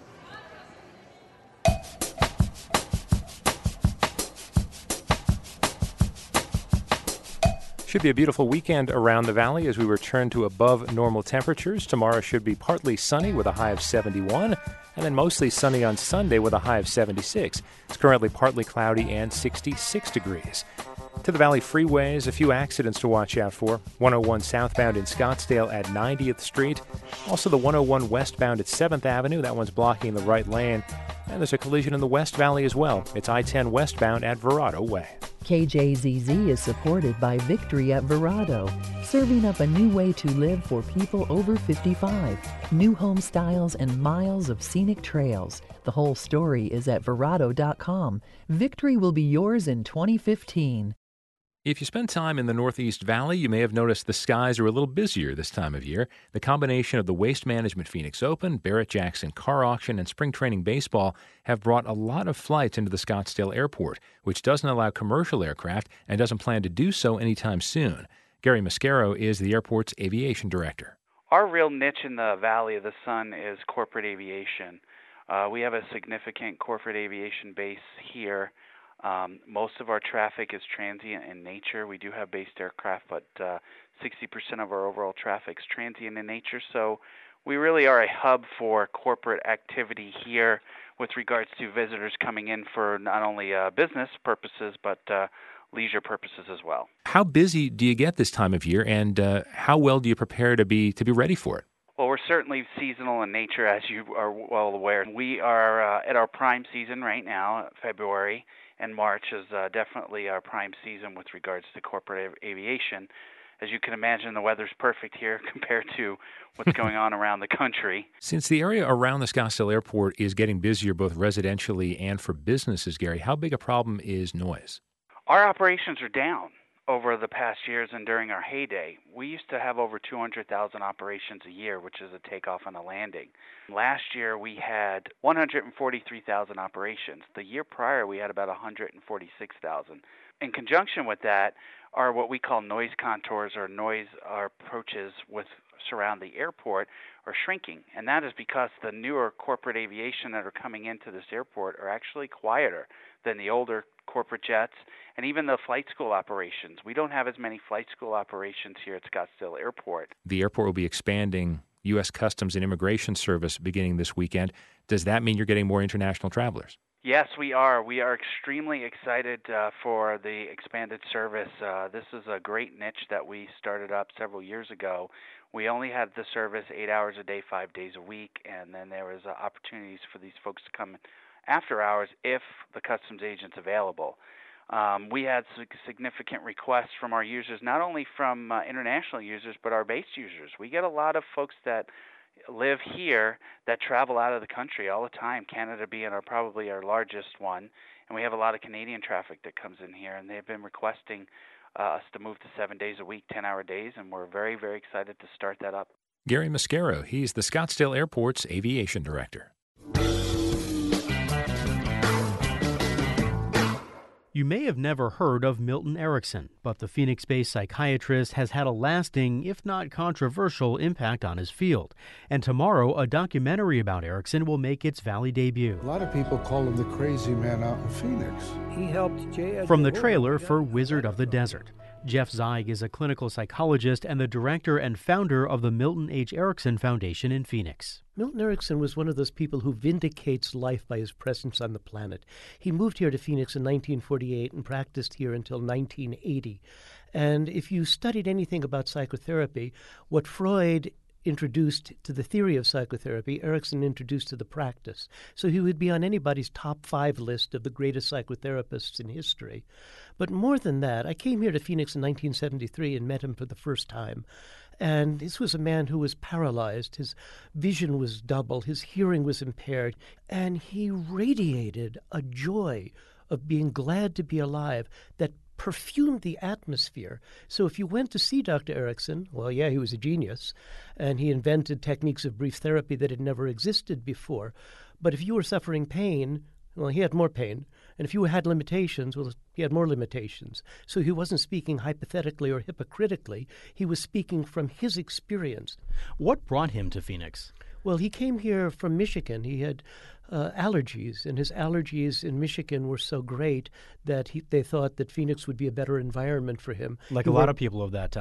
C: Should be a beautiful weekend around the valley as we return to above normal temperatures. Tomorrow should be partly sunny with a high of 71, and then mostly sunny on Sunday with a high of 76. It's currently partly cloudy and 66 degrees. To the Valley freeways, a few accidents to watch out for. 101 southbound in Scottsdale at 90th Street. Also the 101 westbound at 7th Avenue. That one's blocking the right lane. And there's a collision in the West Valley as well. It's I-10 westbound at Verrado Way.
T: KJZZ is supported by Victory at Verrado, serving up a new way to live for people over 55. New home styles and miles of scenic trails. The whole story is at Verrado.com. Victory will be yours in 2015.
C: If you spend time in the Northeast Valley, you may have noticed the skies are a little busier this time of year. The combination of the Waste Management Phoenix Open, Barrett-Jackson Car Auction, and Spring Training Baseball have brought a lot of flights into the Scottsdale Airport, which doesn't allow commercial aircraft and doesn't plan to do so anytime soon. Gary Mascaro is the airport's aviation director.
B: Our real niche in the Valley of the Sun is corporate aviation. We have a significant corporate aviation base here. Most of our traffic is transient in nature. We do have based aircraft, but 60% of our overall traffic is transient in nature. So we really are a hub for corporate activity here with regards to visitors coming in for not only business purposes, but leisure purposes as well.
C: How busy do you get this time of year, and how well do you prepare to be ready for it?
B: Well, we're certainly seasonal in nature, as you are well aware. We are at our prime season right now, February, and March is definitely our prime season with regards to corporate aviation. As you can imagine, the weather's perfect here compared to what's going on around the country.
C: Since the area around the Scottsdale Airport is getting busier both residentially and for businesses, Gary, how big a problem is noise?
B: Our operations are down over the past years, and during our heyday, we used to have over 200,000 operations a year, which is a takeoff and a landing. Last year, we had 143,000 operations. The year prior, we had about 146,000. In conjunction with that are what we call noise contours or noise approaches with surround the airport are shrinking, and that is because the newer corporate aviation that are coming into this airport are actually quieter than the older corporate jets and even the flight school operations. We don't have as many flight school operations here at Scottsdale Airport.
C: The airport will be expanding U.S. Customs and Immigration Service beginning this weekend. Does that mean you're getting more international travelers?
B: Yes, we are. We are extremely excited for the expanded service. This is a great niche that we started up several years ago. We only had the service 8 hours a day, 5 days a week, and then there was opportunities for these folks to come after hours if the customs agent's available. We had significant requests from our users, not only from international users, but our base users. We get a lot of folks that live here that travel out of the country all the time, Canada being probably our largest one, and we have a lot of Canadian traffic that comes in here, and they've been requesting us to move to 7 days a week, 10-hour days, and we're very, very excited to start that up.
C: Gary Mascaro, he's the Scottsdale Airport's aviation director.
A: You may have never heard of Milton Erickson, but the Phoenix-based psychiatrist has had a lasting, if not controversial, impact on his field. And tomorrow, a documentary about Erickson will make its Valley debut.
I: A lot of people call him the crazy man out in Phoenix.
J: He helped J.
A: From the trailer for Wizard of the Desert. Jeff Zeig is a clinical psychologist and the director and founder of the Milton H. Erickson Foundation in Phoenix.
J: Milton Erickson was one of those people who vindicates life by his presence on the planet. He moved here to Phoenix in 1948 and practiced here until 1980. And if you studied anything about psychotherapy, what Freud introduced to the theory of psychotherapy, Erickson introduced to the practice. So he would be on anybody's top 5 list of the greatest psychotherapists in history. But more than that, I came here to Phoenix in 1973 and met him for the first time. And this was a man who was paralyzed. His vision was double. His hearing was impaired. And he radiated a joy of being glad to be alive that perfumed the atmosphere. So if you went to see Dr. Erickson, well, yeah, he was a genius, and he invented techniques of brief therapy that had never existed before. But if you were suffering pain, well, he had more pain. And if you had limitations, well, he had more limitations. So he wasn't speaking hypothetically or hypocritically. He was speaking from his experience.
A: What brought him to Phoenix?
J: Well, he came here from Michigan. He had allergies, and his allergies in Michigan were so great that they thought that Phoenix would be a better environment for him.
A: Like a lot of people of that time.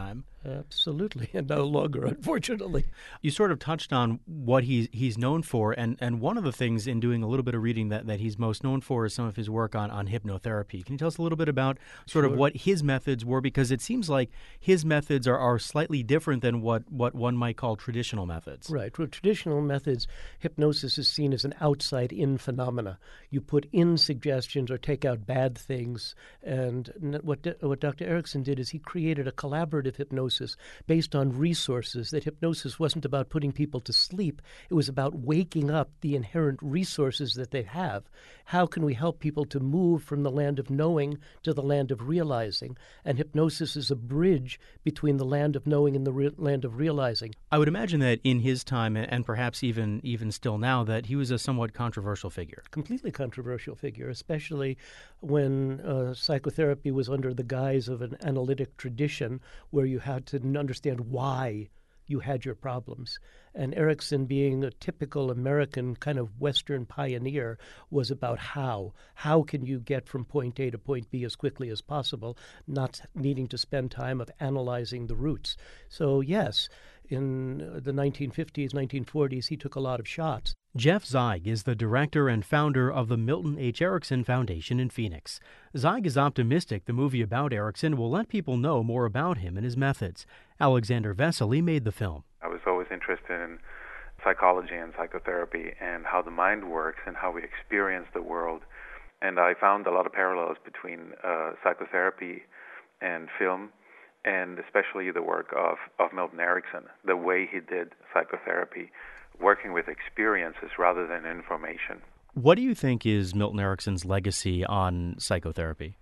J: Absolutely, and no longer, unfortunately.
A: You sort of touched on what he's known for, and one of the things in doing a little bit of reading that he's most known for is some of his work on hypnotherapy. Can you tell us a little bit about sort of what his methods were? Because it seems like his methods are slightly different than what one might call traditional methods.
J: Right. With traditional methods, hypnosis is seen as an outside-in phenomena. You put in suggestions or take out bad things, and what Dr. Erickson did is he created a collaborative hypnosis based on resources, that hypnosis wasn't about putting people to sleep. It was about waking up the inherent resources that they have. How can we help people to move from the land of knowing to the land of realizing? And hypnosis is a bridge between the land of knowing and the land of realizing.
A: I would imagine that in his time, and perhaps even still now, that he was a somewhat controversial figure.
J: Completely controversial figure, especially when psychotherapy was under the guise of an analytic tradition where you had to understand why you had your problems. And Erickson, being a typical American kind of Western pioneer, was about how. How can you get from point A to point B as quickly as possible, not needing to spend time of analyzing the roots. So yes, in the 1950s, 1940s, he took a lot of shots.
A: Jeff Zeig is the director and founder of the Milton H. Erickson Foundation in Phoenix. Zeig is optimistic the movie about Erickson will let people know more about him and his methods. Alexander Vesely made the film.
D: I was always interested in psychology and psychotherapy and how the mind works and how we experience the world. And I found a lot of parallels between psychotherapy and film, and especially the work of Milton Erickson, the way he did psychotherapy, working with experiences rather than information.
A: What do you think is Milton Erickson's legacy on psychotherapy?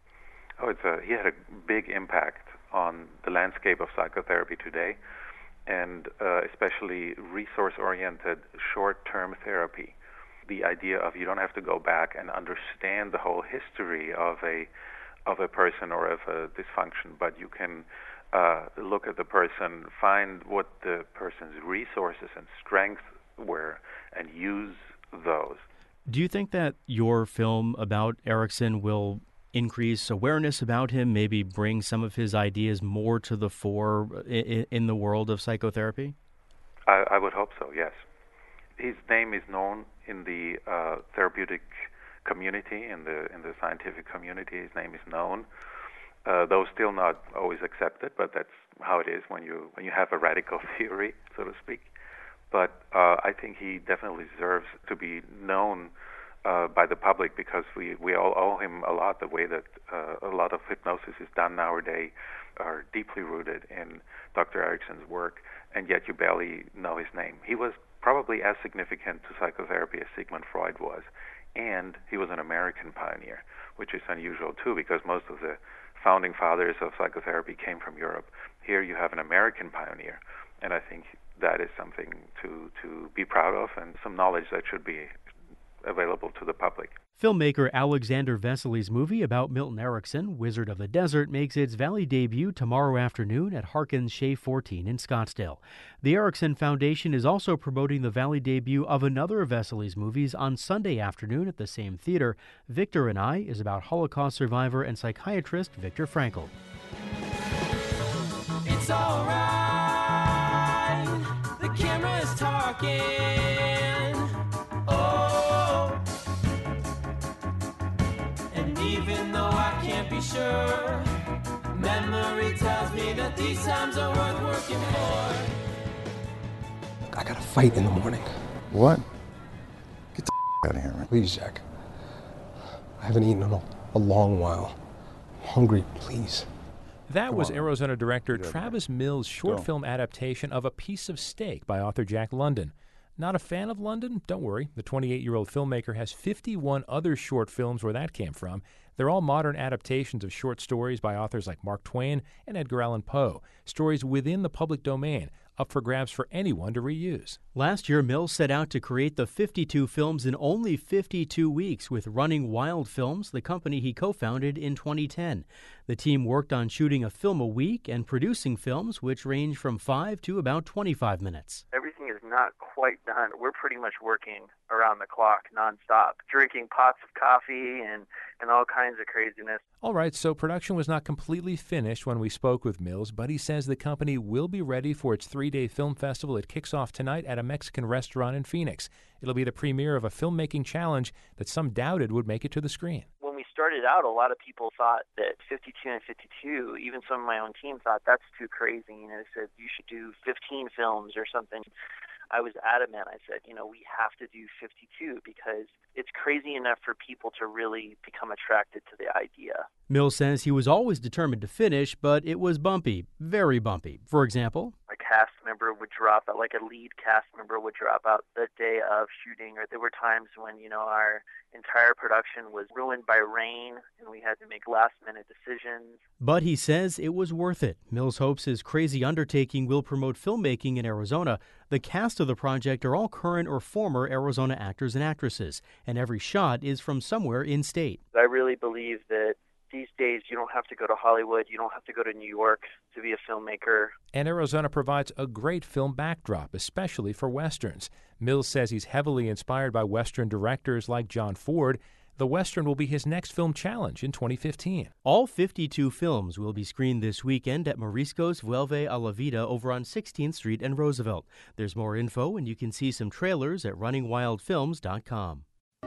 D: He had a big impact on the landscape of psychotherapy today, and especially resource-oriented short-term therapy. The idea of you don't have to go back and understand the whole history of a person or of a dysfunction, but you can look at the person, find what the person's resources and strengths were, and use those.
A: Do you think that your film about Erickson will increase awareness about him, maybe bring some of his ideas more to the fore in the world of psychotherapy?
D: I would hope so, yes. His name is known in the therapeutic community, in the scientific community. His name is known, though still not always accepted, but that's how it is when you have a radical theory, so to speak. But I think he definitely deserves to be known by the public, because we all owe him a lot. The way that a lot of hypnosis is done nowadays are deeply rooted in Dr. Erickson's work, and yet you barely know his name. He was probably as significant to psychotherapy as Sigmund Freud was, and he was an American pioneer, which is unusual too, because most of the founding fathers of psychotherapy came from Europe. Here you have an American pioneer, and I think that is something to be proud of, and some knowledge that should be available to the public.
A: Filmmaker Alexander Vesely's movie about Milton Erickson, Wizard of the Desert, makes its Valley debut tomorrow afternoon at Harkins Shea 14 in Scottsdale. The Erickson Foundation is also promoting the Valley debut of another of Vesely's movies on Sunday afternoon at the same theater. Victor and I is about Holocaust survivor and psychiatrist Viktor Frankl.
H: It's all right. The camera is talking. Even though I can't be sure, memory tells me that these times are worth working for.
K: I got a fight in the morning.
I: What? Get the out of here, man.
K: Please, Jack. I haven't eaten in a long while. I'm hungry, please.
C: That was Arizona director Travis Mills' short film adaptation of A Piece of Steak by author Jack London. Not a fan of London? Don't worry. The 28-year-old filmmaker has 51 other short films where that came from. They're all modern adaptations of short stories by authors like Mark Twain and Edgar Allan Poe. Stories within the public domain, up for grabs for anyone to reuse.
A: Last year, Mills set out to create the 52 films in only 52 weeks with Running Wild Films, the company he co-founded in 2010. The team worked on shooting a film a week and producing films which range from 5 to about 25 minutes.
L: Everything is not quite done. We're pretty much working around the clock, nonstop, drinking pots of coffee and all kinds of craziness.
C: All right, so production was not completely finished when we spoke with Mills, but he says the company will be ready for its 3-day film festival. It kicks off tonight at a Mexican restaurant in Phoenix. It'll be the premiere of a filmmaking challenge that some doubted would make it to the screen.
L: When we started out, a lot of people thought that 52 and 52, even some of my own team thought that's too crazy. They said you should do 15 films or something. I was adamant. I said, we have to do 52 because it's crazy enough for people to really become attracted to the idea.
A: Mills says he was always determined to finish, but it was bumpy, very bumpy. For example,
L: a cast member would drop out, like a lead cast member would drop out the day of shooting, or there were times when, our entire production was ruined by rain and we had to make last-minute decisions.
A: But he says it was worth it. Mills hopes his crazy undertaking will promote filmmaking in Arizona. The cast of the project are all current or former Arizona actors and actresses, and every shot is from somewhere in state.
L: I really believe that these days you don't have to go to Hollywood, you don't have to go to New York to be a filmmaker.
C: And Arizona provides a great film backdrop, especially for Westerns. Mills says he's heavily inspired by Western directors like John Ford. The Western will be his next film challenge in 2015.
A: All 52 films will be screened this weekend at Morisco's Vuelve a la Vida over on 16th Street and Roosevelt. There's more info, and you can see some trailers at runningwildfilms.com.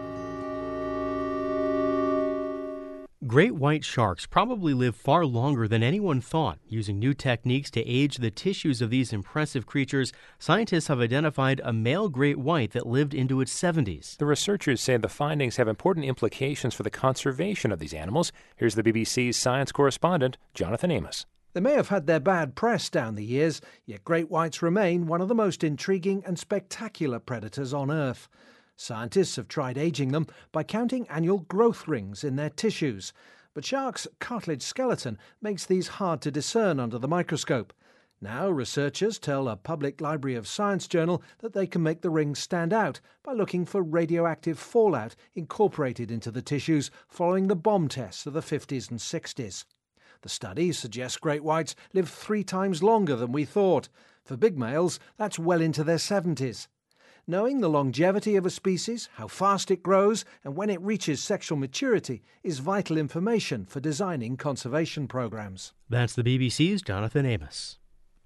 A: Great white sharks probably live far longer than anyone thought. Using new techniques to age the tissues of these impressive creatures, scientists have identified a male great white that lived into its 70s.
C: The researchers say the findings have important implications for the conservation of these animals. Here's the BBC's science correspondent, Jonathan Amos.
M: They may have had their bad press down the years, yet great whites remain one of the most intriguing and spectacular predators on Earth. Scientists have tried aging them by counting annual growth rings in their tissues, but sharks' cartilage skeleton makes these hard to discern under the microscope. Now researchers tell a public Library of Science journal that they can make the rings stand out by looking for radioactive fallout incorporated into the tissues following the bomb tests of the 50s and 60s. The study suggests great whites live 3 times longer than we thought. For big males, that's well into their 70s. Knowing the longevity of a species, how fast it grows, and when it reaches sexual maturity is vital information for designing conservation programs.
A: That's the BBC's Jonathan Amos.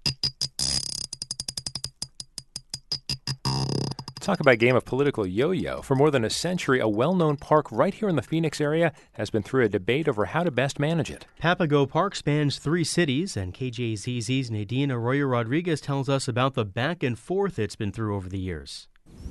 C: Talk about a game of political yo-yo. For more than a century, a well-known park right here in the Phoenix area has been through a debate over how to best manage it.
A: Papago Park spans 3 cities, and KJZZ's Nadine Arroyo Rodriguez tells us about the back and forth it's been through over the years.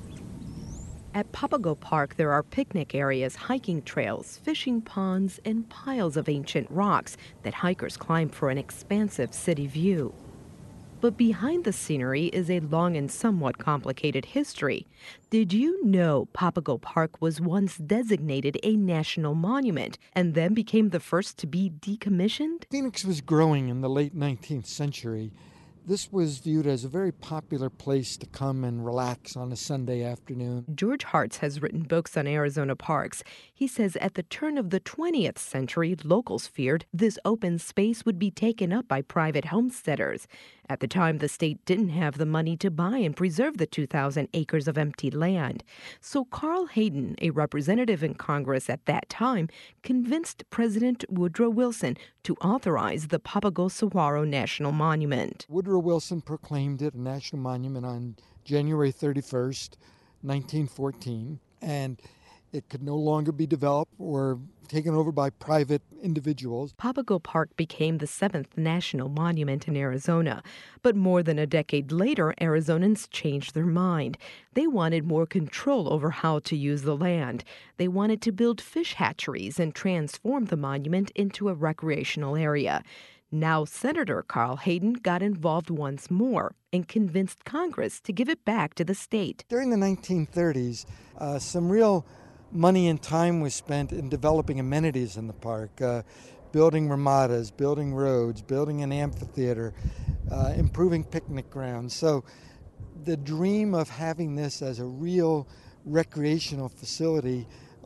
N: At Papago Park, there are picnic areas, hiking trails, fishing ponds, and piles of ancient rocks that hikers climb for an expansive city view. But behind the scenery is a long and somewhat complicated history. Did you know Papago Park was once designated a national monument and then became the first to be decommissioned?
O: Phoenix was growing in the late 19th century. This was viewed as a very popular place to come and relax on a Sunday afternoon.
N: George Hartz has written books on Arizona parks. He says at the turn of the 20th century, locals feared this open space would be taken up by private homesteaders. At the time, the state didn't have the money to buy and preserve the 2,000 acres of empty land. So Carl Hayden, a representative in Congress at that time, convinced President Woodrow Wilson to authorize the Papago Saguaro National Monument.
O: Woodrow Wilson proclaimed it a national monument on January 31st, 1914, and it could no longer be developed or taken over by private individuals.
N: Papago Park became the 7th national monument in Arizona. But more than a decade later, Arizonans changed their mind. They wanted more control over how to use the land. They wanted to build fish hatcheries and transform the monument into a recreational area. Now Senator Carl Hayden got involved once more and convinced Congress to give it back to the state.
O: During the 1930s, some real money and time was spent in developing amenities in the park, building ramadas, building roads, building an amphitheater, improving picnic grounds. So the dream of having this as a real recreational facility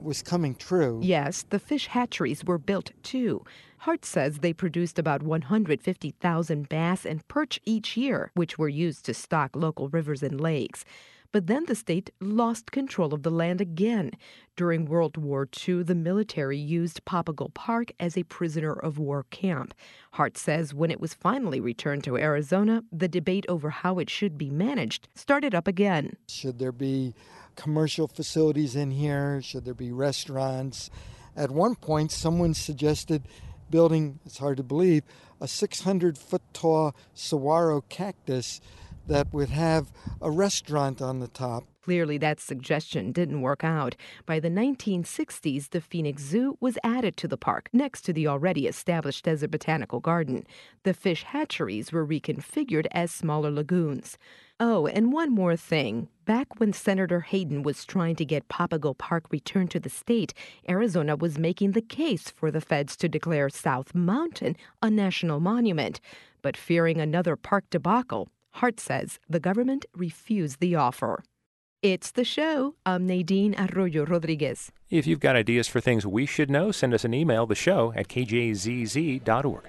O: was coming true.
N: Yes, the fish hatcheries were built too. Hart says they produced about 150,000 bass and perch each year, which were used to stock local rivers and lakes. But then the state lost control of the land again. During World War II, the military used Papago Park as a prisoner of war camp. Hart says when it was finally returned to Arizona, the debate over how it should be managed started up again.
O: Should there be commercial facilities in here? Should there be restaurants? At one point, someone suggested building, it's hard to believe, a 600-foot-tall saguaro cactus that would have a restaurant on the top.
N: Clearly, that suggestion didn't work out. By the 1960s, the Phoenix Zoo was added to the park, next to the already established Desert Botanical Garden. The fish hatcheries were reconfigured as smaller lagoons. Oh, and one more thing. Back when Senator Hayden was trying to get Papago Park returned to the state, Arizona was making the case for the feds to declare South Mountain a national monument. But fearing another park debacle, Hart says the government refused the offer. It's the show. I'm Nadine Arroyo Rodriguez.
C: If you've got ideas for things we should know, send us an email, theshow@kjzz.org.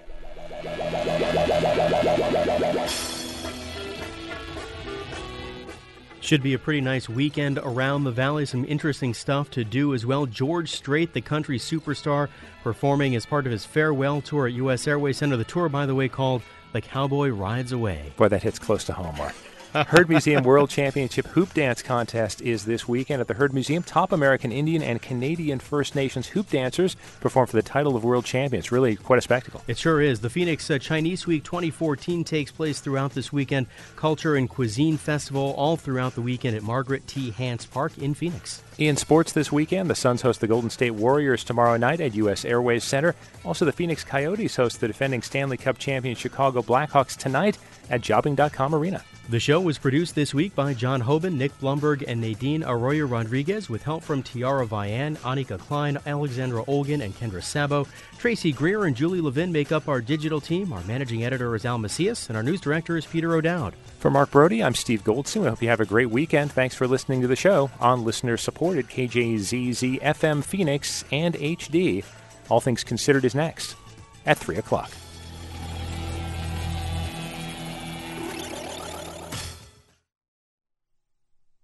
A: Should be a pretty nice weekend around the valley. Some interesting stuff to do as well. George Strait, the country superstar, performing as part of his farewell tour at U.S. Airways Center. The tour, by the way, called The Cowboy Rides Away.
C: Boy, that hits close to home, Mark. Herd Museum World Championship Hoop Dance Contest is this weekend at the Herd Museum. Top American Indian and Canadian First Nations hoop dancers perform for the title of World Champions. Really quite a spectacle.
A: It sure is. The Phoenix Chinese Week 2014 takes place throughout this weekend. Culture and Cuisine Festival all throughout the weekend at Margaret T. Hance Park in Phoenix.
C: In sports this weekend, the Suns host the Golden State Warriors tomorrow night at U.S. Airways Center. Also, the Phoenix Coyotes host the defending Stanley Cup champion Chicago Blackhawks tonight at Jobbing.com Arena.
A: The show was produced this week by John Hoban, Nick Blumberg, and Nadine Arroyo Rodriguez, with help from Tiara Vian, Annika Klein, Alexandra Olgin, and Kendra Sabo. Tracy Greer and Julie Levin make up our digital team. Our managing editor is Al Macias, and our news director is Peter O'Dowd.
C: For Mark Brody, I'm Steve Goldstein. We hope you have a great weekend. Thanks for listening to the show on listener-supported KJZZ FM Phoenix and HD. All Things Considered is next at 3 o'clock.